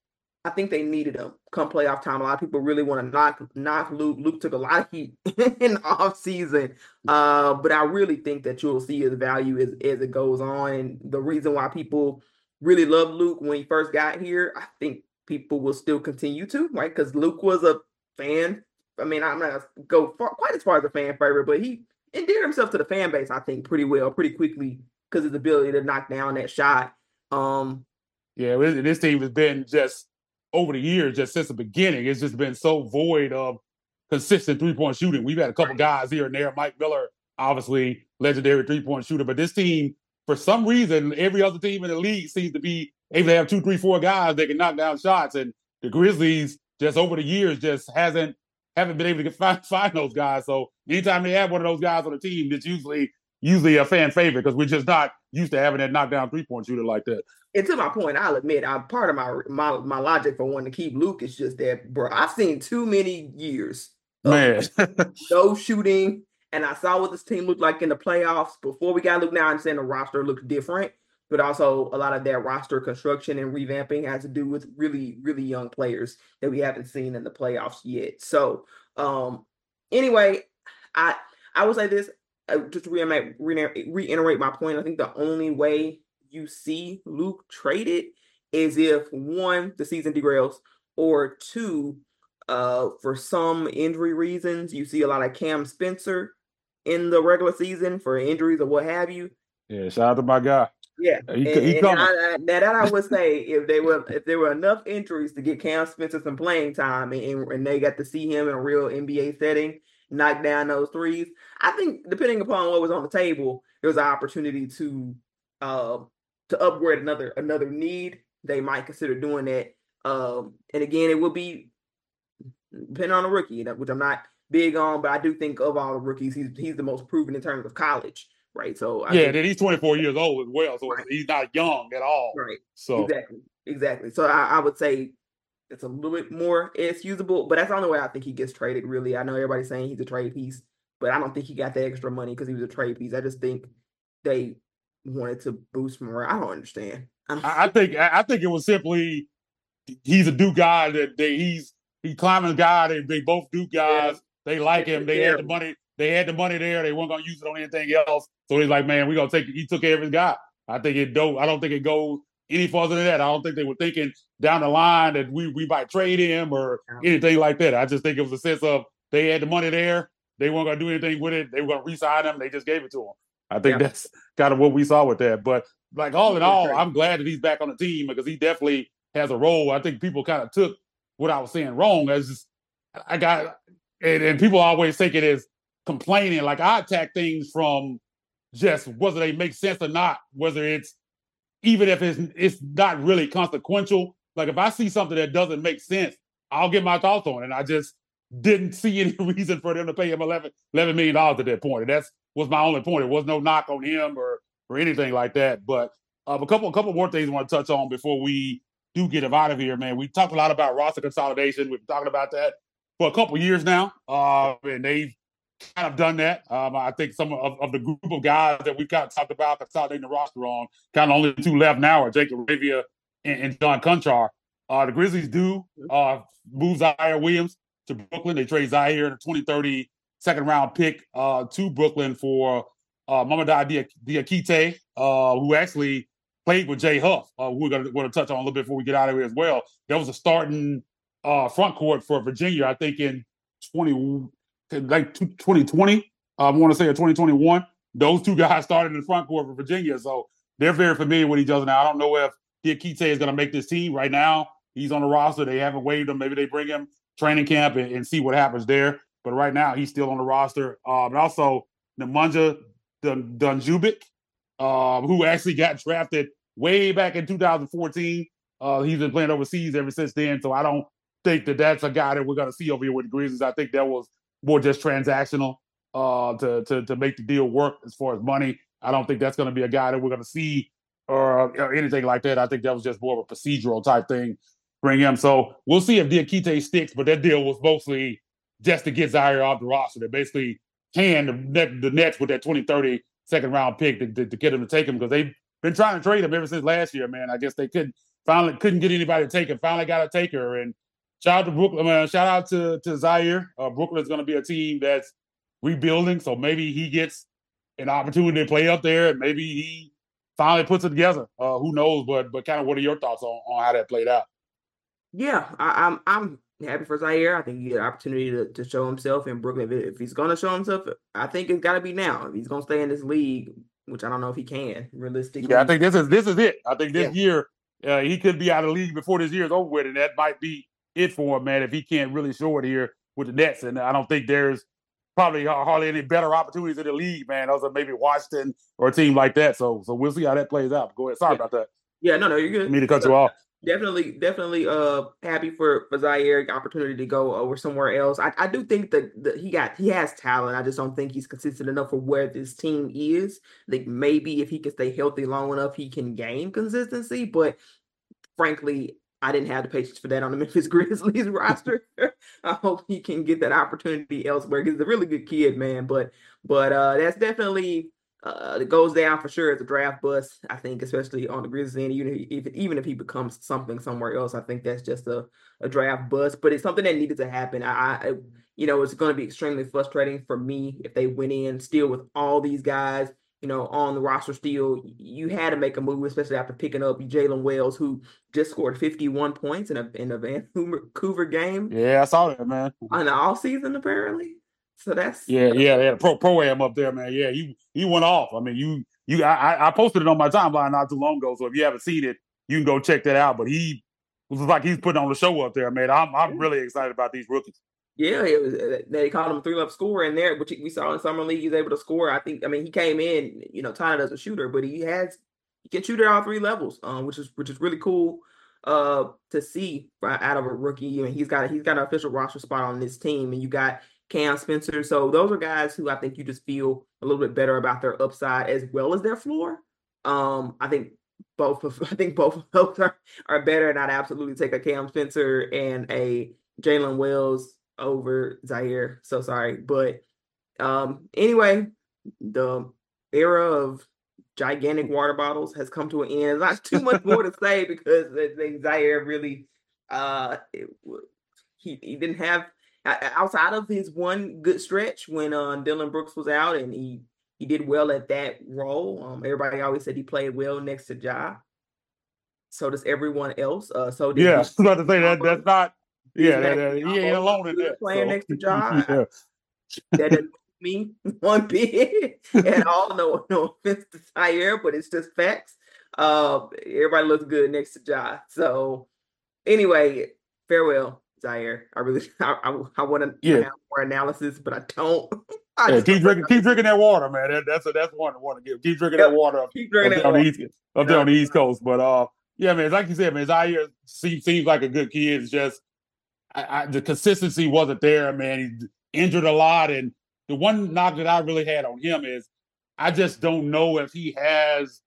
I think they needed him come playoff time. A lot of people really want to knock knock Luke. Luke took a lot of heat in the off season, uh, but I really think that you'll see his value as, as it goes on. And the reason why people really loved Luke when he first got here, I think people will still continue to, right? Because Luke was a fan. I mean, I'm not gonna go far, quite as far as a fan favorite, but he endeared himself to the fan base, I think, pretty well, pretty quickly because of his ability to knock down that shot. Um, yeah, this team has been just over the years, just since the beginning, it's just been so void of consistent three-point shooting. We've had a couple guys here and there. Mike Miller, obviously, legendary three-point shooter. But this team, for some reason, every other team in the league seems to be able to have two, three, four guys that can knock down shots. And the Grizzlies, just over the years, just hasn't haven't been able to get, find, find those guys. So anytime they have one of those guys on the team, it's usually usually a fan favorite because we're just not used to having that knockdown three-point shooter like that. And to my point, I'll admit, I'm part of my my my logic for wanting to keep Luke is just that, bro. I've seen too many years, of man, no shooting, and I saw what this team looked like in the playoffs before we got Luke. Now I'm saying the roster looks different, but also a lot of that roster construction and revamping has to do with really, really young players that we haven't seen in the playoffs yet. So, um, anyway, I I would say this uh, just to reiterate, reiterate my point. I think the only way you see Luke traded is if one, the season derails, or two, uh, for some injury reasons, you see a lot of Cam Spencer in the regular season for injuries or what have you. Yeah, shout out to my guy. Yeah, he, and, he and I, that I would say if they were if there were enough injuries to get Cam Spencer some playing time and, and they got to see him in a real N B A setting, knock down those threes, I think depending upon what was on the table, there was an opportunity to uh, to upgrade another another need. They might consider doing that. Um, and again, it will be depending on the rookie, which I'm not big on, but I do think of all the rookies, he's he's the most proven in terms of college, right? So I yeah, think, then he's twenty-four years old as well, so right. He's not young at all, right? So exactly, exactly. So I, I would say it's a little bit more excusable, but that's the only way I think he gets traded. Really, I know everybody's saying he's a trade piece, but I don't think he got the extra money because he was a trade piece. I just think they wanted to boost morale. I don't understand. I, I think I think it was simply he's a Duke guy that they, he's he climbing guy. They, they both Duke guys. Yeah. They like him. They had the money. They had the money there. They weren't gonna use it on anything else. So he's like, man, we gonna take. He took care of his guy. I think it don't. I don't think it goes any further than that. I don't think they were thinking down the line that we we might trade him or anything like that. I just think it was a sense of they had the money there. They weren't gonna do anything with it. They were gonna re-sign him. They just gave it to him. I think yeah. that's kind of what we saw with that. But like all in all, I'm glad that he's back on the team because he definitely has a role. I think people kind of took what I was saying wrong as just, I got, and, and people always take it as complaining. Like I attack things from just whether they make sense or not, whether it's, even if it's it's not really consequential. Like if I see something that doesn't make sense, I'll get my thoughts on it. And I just didn't see any reason for them to pay him eleven million dollars at that point. And that's was my only point. It was no knock on him or or anything like that. But uh, a couple a couple more things I want to touch on before we do get him out of here, man. We talked a lot about roster consolidation. We've been talking about that for a couple years now. Uh, and they've kind of done that. Um, I think some of, of the group of guys that we kind of talked about consolidating the roster on, kind of only two left now are Jake LaRavia and, and John Conchar. Uh, the Grizzlies do uh, move Zaire Williams to Brooklyn. They trade Zaire in a twenty thirty second round pick uh, to Brooklyn for uh, Mamadou Diakite, uh, who actually played with Jay Huff, uh, who we're going to touch on a little bit before we get out of here as well. That was a starting uh, front court for Virginia, I think, in twenty like twenty twenty, I want to say, or twenty twenty-one. Those two guys started in the front court for Virginia, so they're very familiar with each other now. I don't know if Diakite is going to make this team right now. He's on the roster. They haven't waived him. Maybe they bring him training camp and, and see what happens there. But right now, he's still on the roster. Um, and also, Nemanja Dunjubic, uh, who actually got drafted way back in two thousand fourteen. Uh, he's been playing overseas ever since then, so I don't think that that's a guy that we're going to see over here with the Grizzlies. I think that was more just transactional uh, to, to to make the deal work as far as money. I don't think that's going to be a guy that we're going to see or, or anything like that. I think that was just more of a procedural type thing, bring him. So we'll see if Diakite sticks, but that deal was mostly just to get Zaire off the roster. They basically canned the, the Nets with that twenty thirty second round pick to, to, to get him to take him because they've been trying to trade him ever since last year, man. I guess they couldn't finally couldn't get anybody to take him. Finally got a taker. And shout out to Brooklyn, man. Shout out to, to Zaire. Uh, Brooklyn's going to be a team that's rebuilding, so maybe he gets an opportunity to play up there, and maybe he finally puts it together. Uh, who knows? But but kind of what are your thoughts on, on how that played out? Yeah, I, I'm I'm happy for Zaire. I think he get an opportunity to, to show himself in Brooklyn. If, if he's going to show himself, I think it's got to be now. If he's going to stay in this league, which I don't know if he can realistically. Yeah, I think this is this is it. I think this yeah. year uh, he could be out of the league before this year is over with, and that might be it for him, man. If he can't really show it here with the Nets, and I don't think there's probably hardly any better opportunities in the league, man. Those are maybe Washington or a team like that. So so we'll see how that plays out. Go ahead. Sorry yeah. about that. Yeah, no, no, you're good. I mean to cut you off. Definitely, definitely uh happy for, for Zaire, opportunity to go over somewhere else. I, I do think that, that he got he has talent. I just don't think he's consistent enough for where this team is. Like maybe if he can stay healthy long enough, he can gain consistency. But frankly, I didn't have the patience for that on the Memphis Grizzlies roster. I hope he can get that opportunity elsewhere. He's a really good kid, man. But but uh, that's definitely uh, it goes down for sure as a draft bust. I think, especially on the Grizzlies end, even if even if he becomes something somewhere else, I think that's just a, a draft bust. But it's something that needed to happen. I, I you know, it's going to be extremely frustrating for me if they went in still with all these guys, you know, on the roster still. You had to make a move, especially after picking up Jalen Wells, who just scored fifty-one points in a in a Vancouver game. Yeah, I saw that, man. On the all season, apparently. So that's yeah, yeah. They had a pro pro am up there, man. Yeah, he he went off. I mean, you you I, I posted it on my timeline not too long ago. So if you haven't seen it, you can go check that out. But he it was like he's putting on the show up there, man. I'm I'm really excited about these rookies. Yeah, it was. They called him a three-level scorer in there, which we saw in summer league. He's able to score. I think. I mean, he came in, you know, tied as a shooter, but he has he can shoot at all three levels, um, which is which is really cool uh, to see out of a rookie. I mean, he's got he's got an official roster spot on this team, and you got Cam Spencer. So those are guys who I think you just feel a little bit better about their upside as well as their floor. Um, I think both of I think both of those are, are better, and I'd absolutely take a Cam Spencer and a Jalen Wells over Zaire. So sorry. But um, anyway, the era of gigantic water bottles has come to an end. There's not too much more to say because I think Zaire really uh it, he, he didn't have outside of his one good stretch when uh, Dillon Brooks was out, and he he did well at that role. Um, everybody always said he played well next to Ja. So does everyone else. Uh, so did yeah, I was about to say that that's not. Yeah, that, that, he ain't alone in that. Playing so. next to Ja. yeah. That doesn't me one bit at all. No, no offense to Zaire, but it's just facts. Uh, everybody looks good next to Ja. So anyway, farewell, Zaire. I really, I, I, I want to yeah. have more analysis, but I don't. I yeah, keep drinking, keep drinking that water, man. That, that's a, that's one I want to give. Keep drinking yep. that water up, keep drinking up, that there, water. On the East, up there on the East Coast. But uh, yeah, man, like you said, man, Zaire seems, seems like a good kid. It's just I, I, the consistency wasn't there, man. He's injured a lot, and the one knock that I really had on him is I just don't know if he has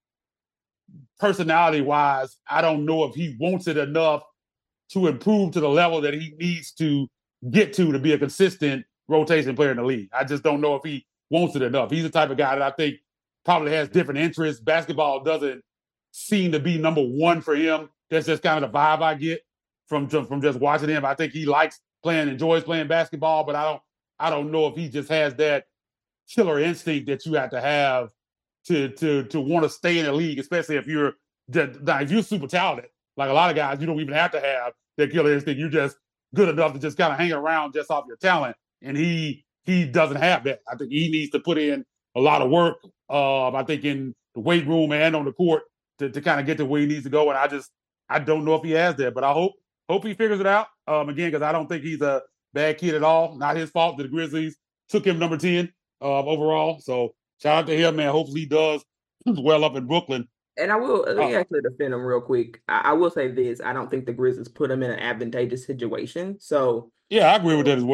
personality-wise. I don't know if he wants it enough to improve to the level that he needs to get to to be a consistent rotation player in the league. I just don't know if he wants it enough. He's the type of guy that I think probably has different interests. Basketball doesn't seem to be number one for him. That's just kind of the vibe I get from, from just watching him. I think he likes playing, enjoys playing basketball, but I don't I don't know if he just has that killer instinct that you have to have to to to want to stay in the league, especially if you're if you're super talented. Like a lot of guys, you don't even have to have that killer instinct. You're just good enough to just kind of hang around just off your talent. And he he doesn't have that. I think he needs to put in a lot of work. Uh, I think in the weight room and on the court to, to kind of get to where he needs to go. And I just I don't know if he has that, but I hope hope he figures it out. Um, again, because I don't think he's a bad kid at all. Not his fault that the Grizzlies took him number ten uh, overall. So shout out to him, man. Hopefully he does well up in Brooklyn. And I will let me actually defend him real quick. I, I will say this. I don't think the Grizzlies put him in an advantageous situation. So yeah, I agree with that as well.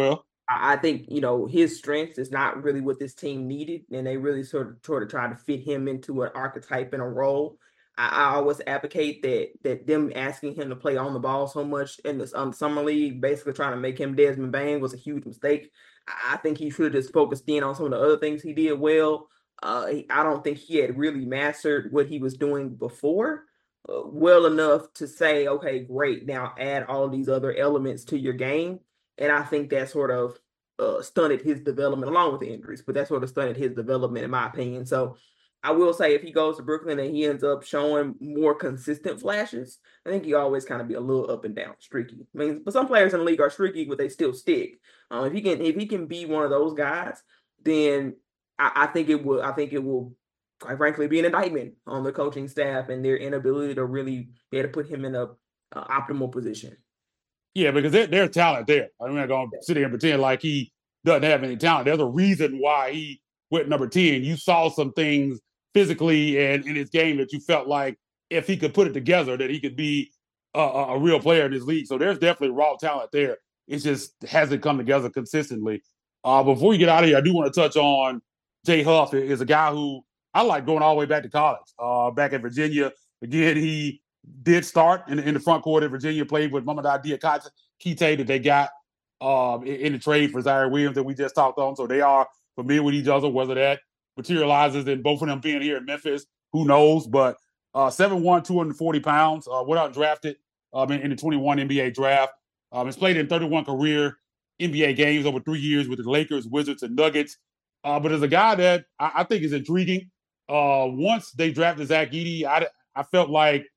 I I think, you know, his strengths is not really what this team needed, and they really sort of sort of try to fit him into an archetype and a role. I, I always advocate that that them asking him to play on the ball so much in this um summer league, basically trying to make him Desmond Bain, was a huge mistake. I, I think he should have just focused in on some of the other things he did well. Uh, he, I don't think he had really mastered what he was doing before uh, well enough to say, okay, great, now add all these other elements to your game. And I think that sort of uh, stunted his development along with the injuries, but that sort of stunted his development, in my opinion. So I will say if he goes to Brooklyn and he ends up showing more consistent flashes, I think he always kind of be a little up and down, streaky. I mean, but some players in the league are streaky, but they still stick. Um, if he can, if he can be one of those guys, then I, I think it will. I think it will, quite frankly, be an indictment on the coaching staff and their inability to really be able to put him in a, a optimal position. Yeah, because there, there's talent there. I'm not going to sit here and pretend like he doesn't have any talent. There's a reason why he went number ten. You saw some things physically and in his game that you felt like if he could put it together, that he could be a, a real player in this league. So there's definitely raw talent there. It just hasn't come together consistently. Uh, before you get out of here, I do want to touch on Jay Huff. Is a guy who I like going all the way back to college. Uh, back at Virginia, again, he did start in, in the front court at Virginia, played with Mamadou Diakite that they got um, in, in the trade for Zaire Williams that we just talked on. So they are familiar with each other. Whether that materializes in both of them being here in Memphis, who knows? But uh, seven one, two hundred forty pounds, uh, went out and drafted um, in, in the twenty-one N B A draft. Um, has played in thirty-one career N B A games over three years with the Lakers, Wizards, and Nuggets. Uh, but as a guy that I, I think is intriguing, uh, once they drafted Zach Edey, I, I felt like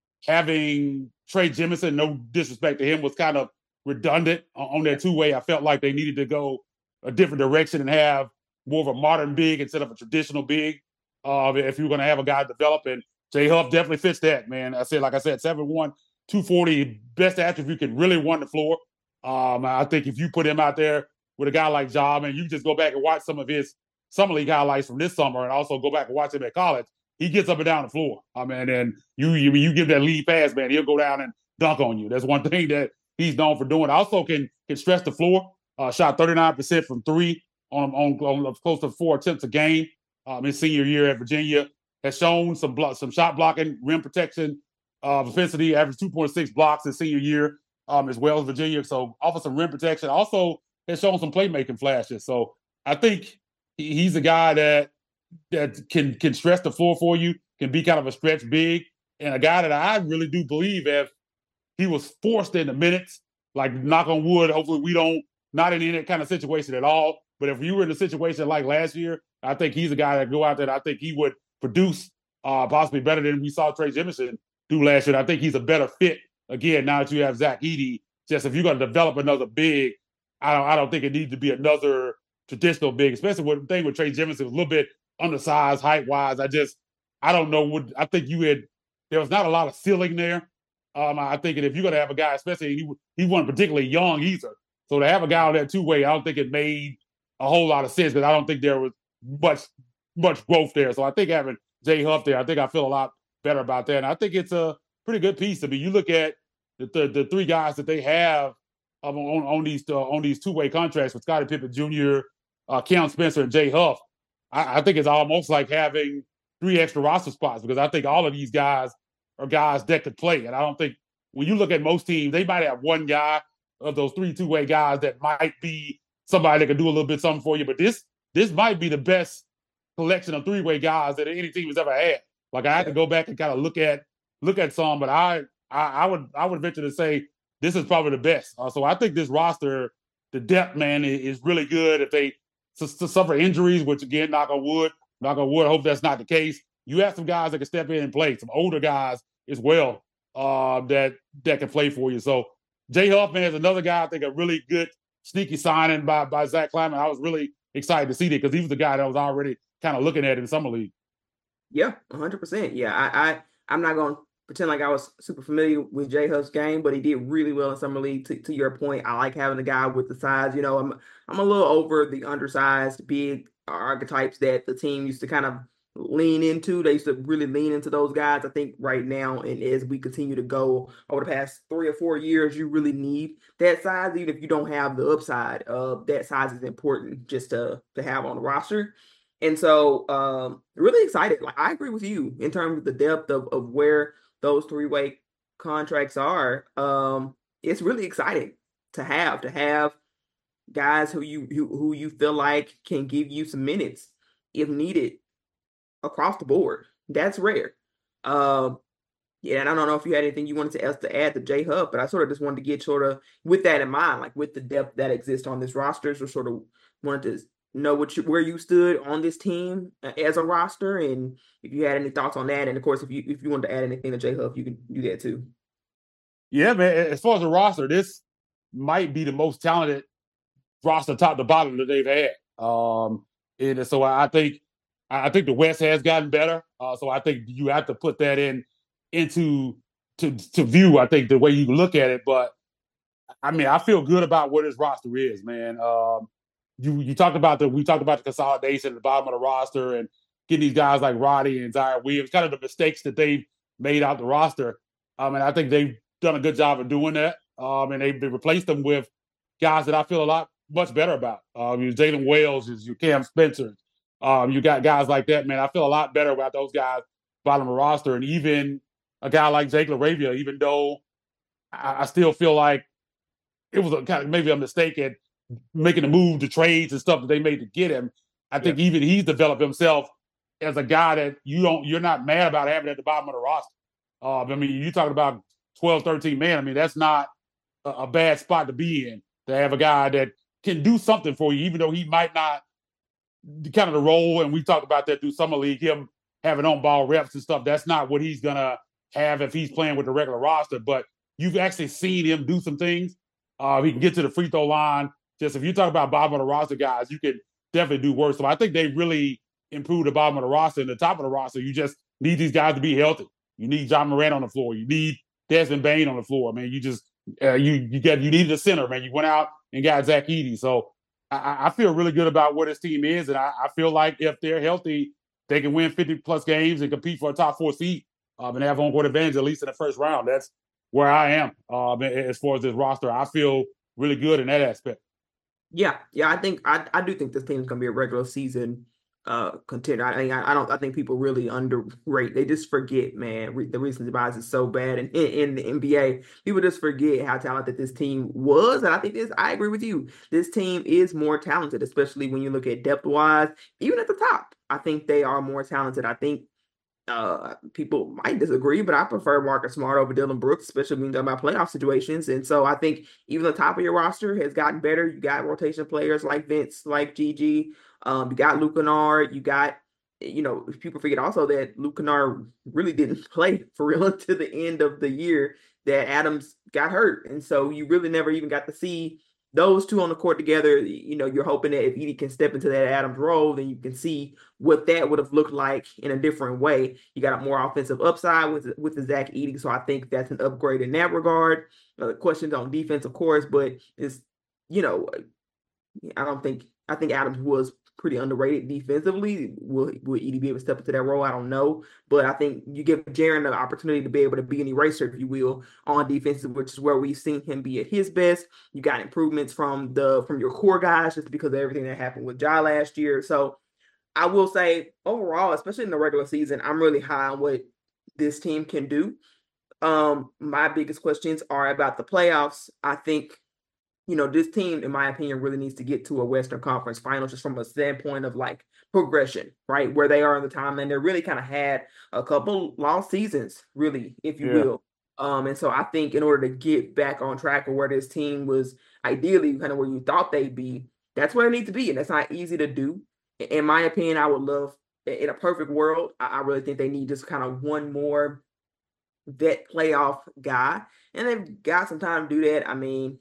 having Trey Jemison, no disrespect to him, was kind of redundant on that two-way. I felt like they needed to go a different direction and have more of a modern big instead of a traditional big. Uh, if you're going to have a guy develop, and Jay Huff definitely fits that, man. I said, like I said, seven one, two forty, best attribute, can really run the floor. Um, I think if you put him out there with a guy like Ja, and you just go back and watch some of his summer league highlights from this summer and also go back and watch him at college, he gets up and down the floor. I mean, and you you, you give that lead pass, man, he'll go down and dunk on you. That's one thing that he's known for doing. Also can can stretch the floor. Uh, shot thirty-nine percent from three on, on, on close to four attempts a game. Um, his senior year at Virginia has shown some block, some shot blocking, rim protection, uh, defensively, averaged two point six blocks his senior year um, as well as Virginia. So offers some rim protection. Also has shown some playmaking flashes. So I think he's a guy that that can can stretch the floor for you, can be kind of a stretch big, and a guy that I really do believe if he was forced into minutes, like knock on wood, hopefully we don't, not in any kind of situation at all. But if you were in a situation like last year, I think he's a guy that go out there. I think he would produce uh, possibly better than we saw Trey Jemison do last year. I think he's a better fit again now that you have Zach Edey. Just if you're going to develop another big, I don't, I don't think it needs to be another traditional big, especially with the thing with Trey Jemison was a little bit undersized height wise. I just, I don't know what, I think you had, there was not a lot of ceiling there. Um, I think if you're going to have a guy, especially he, he wasn't particularly young either. So to have a guy on that two way, I don't think it made a whole lot of sense because I don't think there was much, much growth there. So I think having Jay Huff there, I think I feel a lot better about that. And I think it's a pretty good piece. I mean, you look at the, the, the three guys that they have um, on, on these, uh, on these two way contracts with Scottie Pippen Junior, uh, Cam Spencer, and Jay Huff. I, I think it's almost like having three extra roster spots because I think all of these guys are guys that could play. And I don't think when you look at most teams, they might have one guy of those three two-way guys that might be somebody that can do a little bit something for you. But this this might be the best collection of three-way guys that any team has ever had. Like I had to go back and kind of look at look at some, but I I, I would I would venture to say this is probably the best. Uh, so I think this roster, the depth, man, is, is really good. If they to, to suffer injuries, which again, knock on wood, knock on wood, I hope that's not the case. You have some guys that can step in and play, some older guys as well uh, that that can play for you. So Jay Huffman is another guy, I think, a really good sneaky signing by by Zach Kleiman. I was really excited to see that because he was the guy that was already kind of looking at in summer league. Yeah, one hundred percent. Yeah, I, I I'm not going to pretend like I was super familiar with Jay Huff's game, but he did really well in summer league. To, to your point, I like having a guy with the size. You know, I'm I'm a little over the undersized big archetypes that the team used to kind of lean into. They used to really lean into those guys. I think right now, and as we continue to go over the past three or four years, you really need that size. Even if you don't have the upside, uh, that size is important just to to have on the roster. And so, um, really excited. Like I agree with you in terms of the depth of of where those three way contracts are. Um, it's really exciting to have to have guys who you who, who you feel like can give you some minutes if needed across the board. That's rare. Um, yeah, and I don't know if you had anything you wanted to else to add to J Hub, but I sort of just wanted to get sort of with that in mind, like with the depth that exists on this roster, so sort of wanted to know what you, where you stood on this team uh, as a roster, and if you had any thoughts on that, and of course, if you if you wanted to add anything to J Hub, you can do that too. Yeah, man. As far as the roster, this might be the most talented roster top to bottom that they've had. Um, and so I think I think the West has gotten better. Uh, so I think you have to put that in into to to view. I think the way you look at it, but I mean, I feel good about what his roster is, man. Um, you you talked about the we talked about the consolidation at the bottom of the roster and getting these guys like Roddy and Zion Williams, kind of the mistakes that they've made out the roster. Um, and I think they've done a good job of doing that. Um, and they've replaced them with guys that I feel a lot much better about. Um, you Jalen Wells, is you Cam Spencer. Um, you got guys like that, man. I feel a lot better about those guys bottom of the roster, and even a guy like Jake LaRavia, even though I, I still feel like it was a kind of maybe a mistake at making the move to trades and stuff that they made to get him. I think yeah. even he's developed himself as a guy that you don't you're not mad about having at the bottom of the roster. Uh, I mean, you talking about twelve, thirteen man. I mean, that's not a, a bad spot to be in to have a guy that can do something for you, even though he might not kind of the role. And we talked about that through summer league, him having on ball reps and stuff. That's not what he's gonna have if he's playing with the regular roster. But you've actually seen him do some things. Uh, he can get to the free throw line. Just if you talk about bottom of the roster guys, you could definitely do worse. So I think they really improved the bottom of the roster and the top of the roster. You just need these guys to be healthy. You need John Morant on the floor. You need Desmond Bane on the floor, man. You just uh, you you get you needed a center, man. You went out and got Zach Edey. So I, I feel really good about what his team is, and I, I feel like if they're healthy, they can win fifty plus games and compete for a top four seed um, and have home court advantage at least in the first round. That's where I am um, as far as this roster. I feel really good in that aspect. Yeah, yeah, I think I, I do think this team is going to be a regular season uh contender. I, I I don't I think people really underrate. They just forget, man. Re, the recency bias is so bad, and in, in the N B A, people just forget how talented this team was. And I think this. I agree with you. This team is more talented, especially when you look at depth wise. Even at the top, I think they are more talented. I think uh people might disagree, but I prefer Marcus Smart over Dillon Brooks, especially when you're talking about playoff situations. And so I think even the top of your roster has gotten better. You got rotation players like Vince, like Gigi. Um, you got Luke Kennard. You got, you know, people forget also that Luke Kennard really didn't play for real until the end of the year that Adams got hurt. And so you really never even got to see those two on the court together. You know, you're hoping that if Edey can step into that Adams role, then you can see what that would have looked like in a different way. You got a more offensive upside with with the Zach Edey, so I think that's an upgrade in that regard. Uh, questions on defense, of course, but it's, you know, I don't think I think Adams was pretty underrated defensively. Will will Edey be able to step into that role? I don't know, but I think you give Jaren the opportunity to be able to be an eraser, if you will, on defense, which is where we've seen him be at his best. You got improvements from the from your core guys just because of everything that happened with Ja last year. So I will say overall, especially in the regular season, I'm really high on what this team can do. Um, my biggest questions are about the playoffs. I think, you know, this team, in my opinion, really needs to get to a Western Conference Finals just from a standpoint of like progression, right? Where they are in the time, and they really kind of had a couple lost seasons, really, if you yeah. will. Um, and so I think in order to get back on track of where this team was ideally kind of where you thought they'd be, that's where they need to be. And that's not easy to do. In my opinion, I would love, in a perfect world, I really think they need just kind of one more vet playoff guy. And they've got some time to do that. I mean,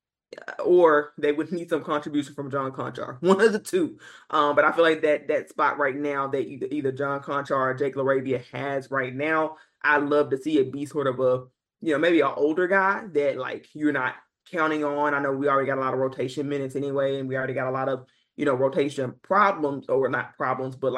or they would need some contribution from John Conchar, one of the two. Um, but I feel like that that spot right now that either, either John Conchar or Jake LaRavia has right now, I'd love to see it be sort of a, you know, maybe an older guy that like you're not counting on. I know we already got a lot of rotation minutes anyway, and we already got a lot of, you know, rotation problems, or not problems, but like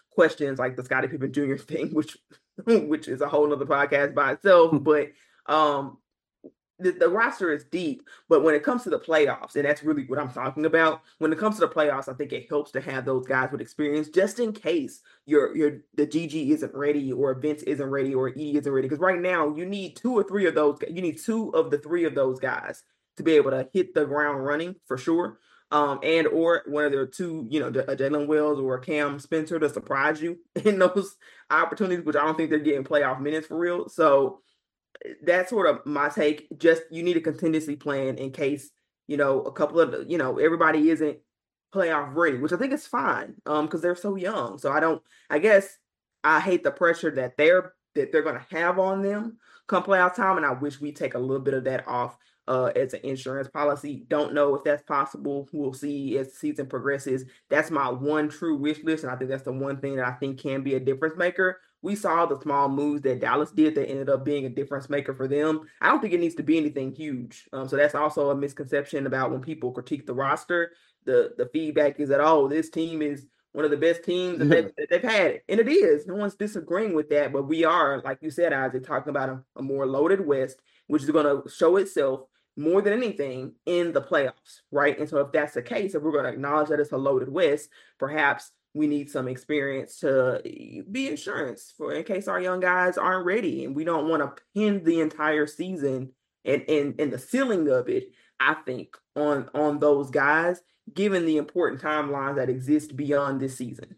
questions like the Scottie Pippen Junior thing, which which is a whole nother podcast by itself. But um, the, the roster is deep, but when it comes to the playoffs, and that's really what I'm talking about, when it comes to the playoffs, I think it helps to have those guys with experience just in case your your the G G isn't ready or Vince isn't ready or E isn't ready. Because right now you need two or three of those. You need two of the three of those guys to be able to hit the ground running for sure. Um, and or one of their two, you know, a Jalen Wells or a Cam Spencer to surprise you in those opportunities, which I don't think they're getting playoff minutes for real. So that's sort of my take. Just you need a contingency plan in case, you know, a couple of, you know, everybody isn't playoff ready, which I think is fine um, because they're so young. So I don't, I guess I hate the pressure that they're that they're going to have on them come playoff time. And I wish we take a little bit of that off uh, as an insurance policy. Don't know if that's possible. We'll see as the season progresses. That's my one true wish list. And I think that's the one thing that I think can be a difference maker. We saw the small moves that Dallas did that ended up being a difference maker for them. I don't think it needs to be anything huge. Um, so that's also a misconception about when people critique the roster. The the feedback is that, oh, this team is one of the best teams that, they've, that they've had. And it is. No one's disagreeing with that. But we are, like you said, Isaac, talking about a, a more loaded West, which is going to show itself more than anything in the playoffs, right? And so if that's the case, if we're going to acknowledge that it's a loaded West, perhaps we need some experience to be insurance for in case our young guys aren't ready. And we don't want to pin the entire season and, and, and the ceiling of it, I think, on, on those guys, given the important timelines that exist beyond this season.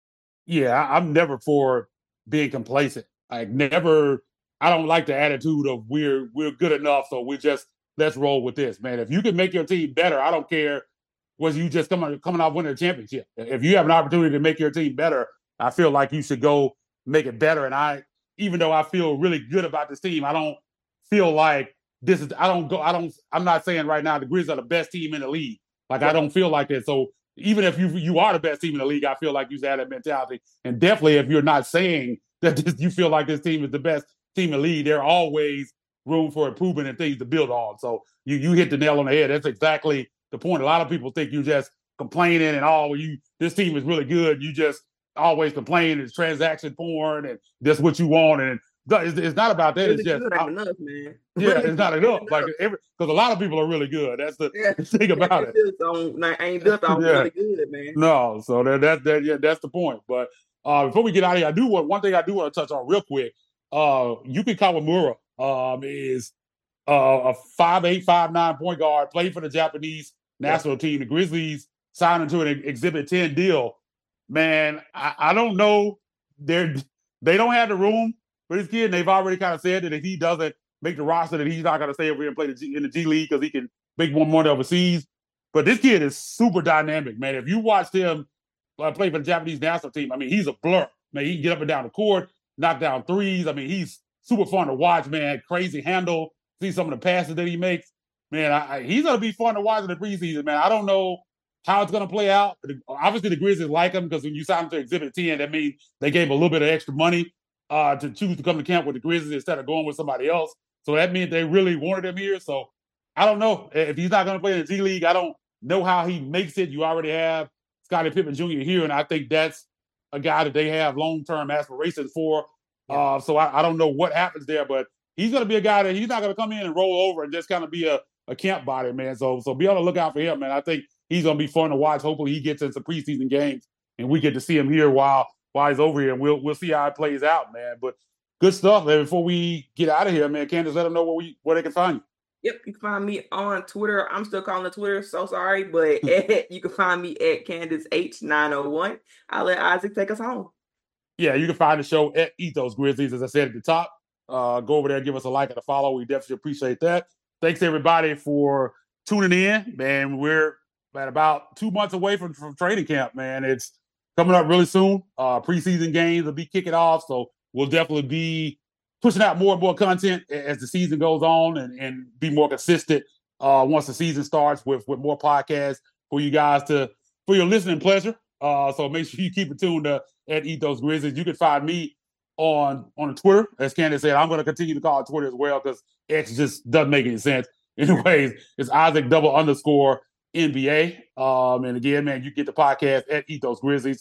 Yeah, I'm never for being complacent. I never, I don't like the attitude of we're we're good enough, so we just let's roll with this, man. If you can make your team better, I don't care was you just coming coming off winning a championship. If you have an opportunity to make your team better, I feel like you should go make it better. And I, even though I feel really good about this team, I don't feel like this is, I don't go, I don't, I'm not saying right now the Grizzlies are the best team in the league. Like, yeah. I don't feel like that. So even if you you are the best team in the league, I feel like you should have that mentality. And definitely if you're not saying that this, you feel like this team is the best team in the league, there are always room for improvement and things to build on. So you you hit the nail on the head. That's exactly the point. A lot of people think you just complaining and oh, you this team is really good. You just always complain. It's transaction porn and that's what you want. And it's, it's not about that. It's, it's just not enough, man. Yeah, it's not enough. Like every because a lot of people are really good. That's the yeah. thing about it. I ain't just all yeah. really good, man. No, so that that, that yeah, that's the point. But uh, before we get out of here, I do want one thing I do want to touch on real quick. Uh, Yuki Kawamura um, is uh, a five eight, five nine point guard, played for the Japanese national yeah. team. The Grizzlies signed him to an Exhibit ten deal. Man, I, I don't know. They're they don't have the room for this kid. And they've already kind of said that if he doesn't make the roster, that he's not going to stay over here and play the G, in the G League because he can make more money overseas. But this kid is super dynamic, man. If you watched him uh, play for the Japanese national team, I mean, he's a blur. Man, he can get up and down the court, knock down threes. I mean, he's super fun to watch, man. Crazy handle. See some of the passes that he makes. Man, I, I, he's going to be fun to watch in the preseason, man. I don't know how it's going to play out. Obviously, the Grizzlies like him because when you sign him to Exhibit ten, that means they gave him a little bit of extra money uh, to choose to come to camp with the Grizzlies instead of going with somebody else. So that means they really wanted him here. So I don't know. If he's not going to play in the G League, I don't know how he makes it. You already have Scottie Pippen Junior here, and I think that's a guy that they have long-term aspirations for. Yeah. Uh, so I, I don't know what happens there, but he's going to be a guy that he's not going to come in and roll over and just kind of be a, a camp body, man. So so be on the lookout for him, man. I think he's going to be fun to watch. Hopefully he gets in some preseason games, and we get to see him here while while he's over here, and we'll we'll see how it plays out, man. But good stuff, man. Before we get out of here, man, Candace, let them know where we where they can find you. Yep, you can find me on Twitter. I'm still calling it Twitter, so sorry, but at, you can find me at Candace H nine oh one. I'll let Isaac take us home. Yeah, you can find the show at Ethos Grizzlies, as I said at the top. Uh, go over there and give us a like and a follow. We definitely appreciate that. Thanks, everybody, for tuning in. Man, we're at about two months away from, from training camp, man. It's coming up really soon. Uh, preseason games will be kicking off, so we'll definitely be pushing out more and more content as the season goes on and, and be more consistent uh, once the season starts with, with more podcasts for you guys to, for your listening pleasure. Uh, so make sure you keep it tuned to, at Ethos Grizzlies. You can find me on, on Twitter. As Candace said, I'm going to continue to call it Twitter as well because X just doesn't make any sense. Anyways, it's Isaac double underscore N B A. Um, and again, man, you get the podcast at Ethos Grizzlies.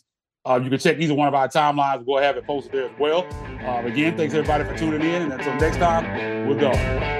Uh, you can check either one of our timelines. We'll have it posted there as well. Uh, again, thanks everybody for tuning in. And until next time, we're going.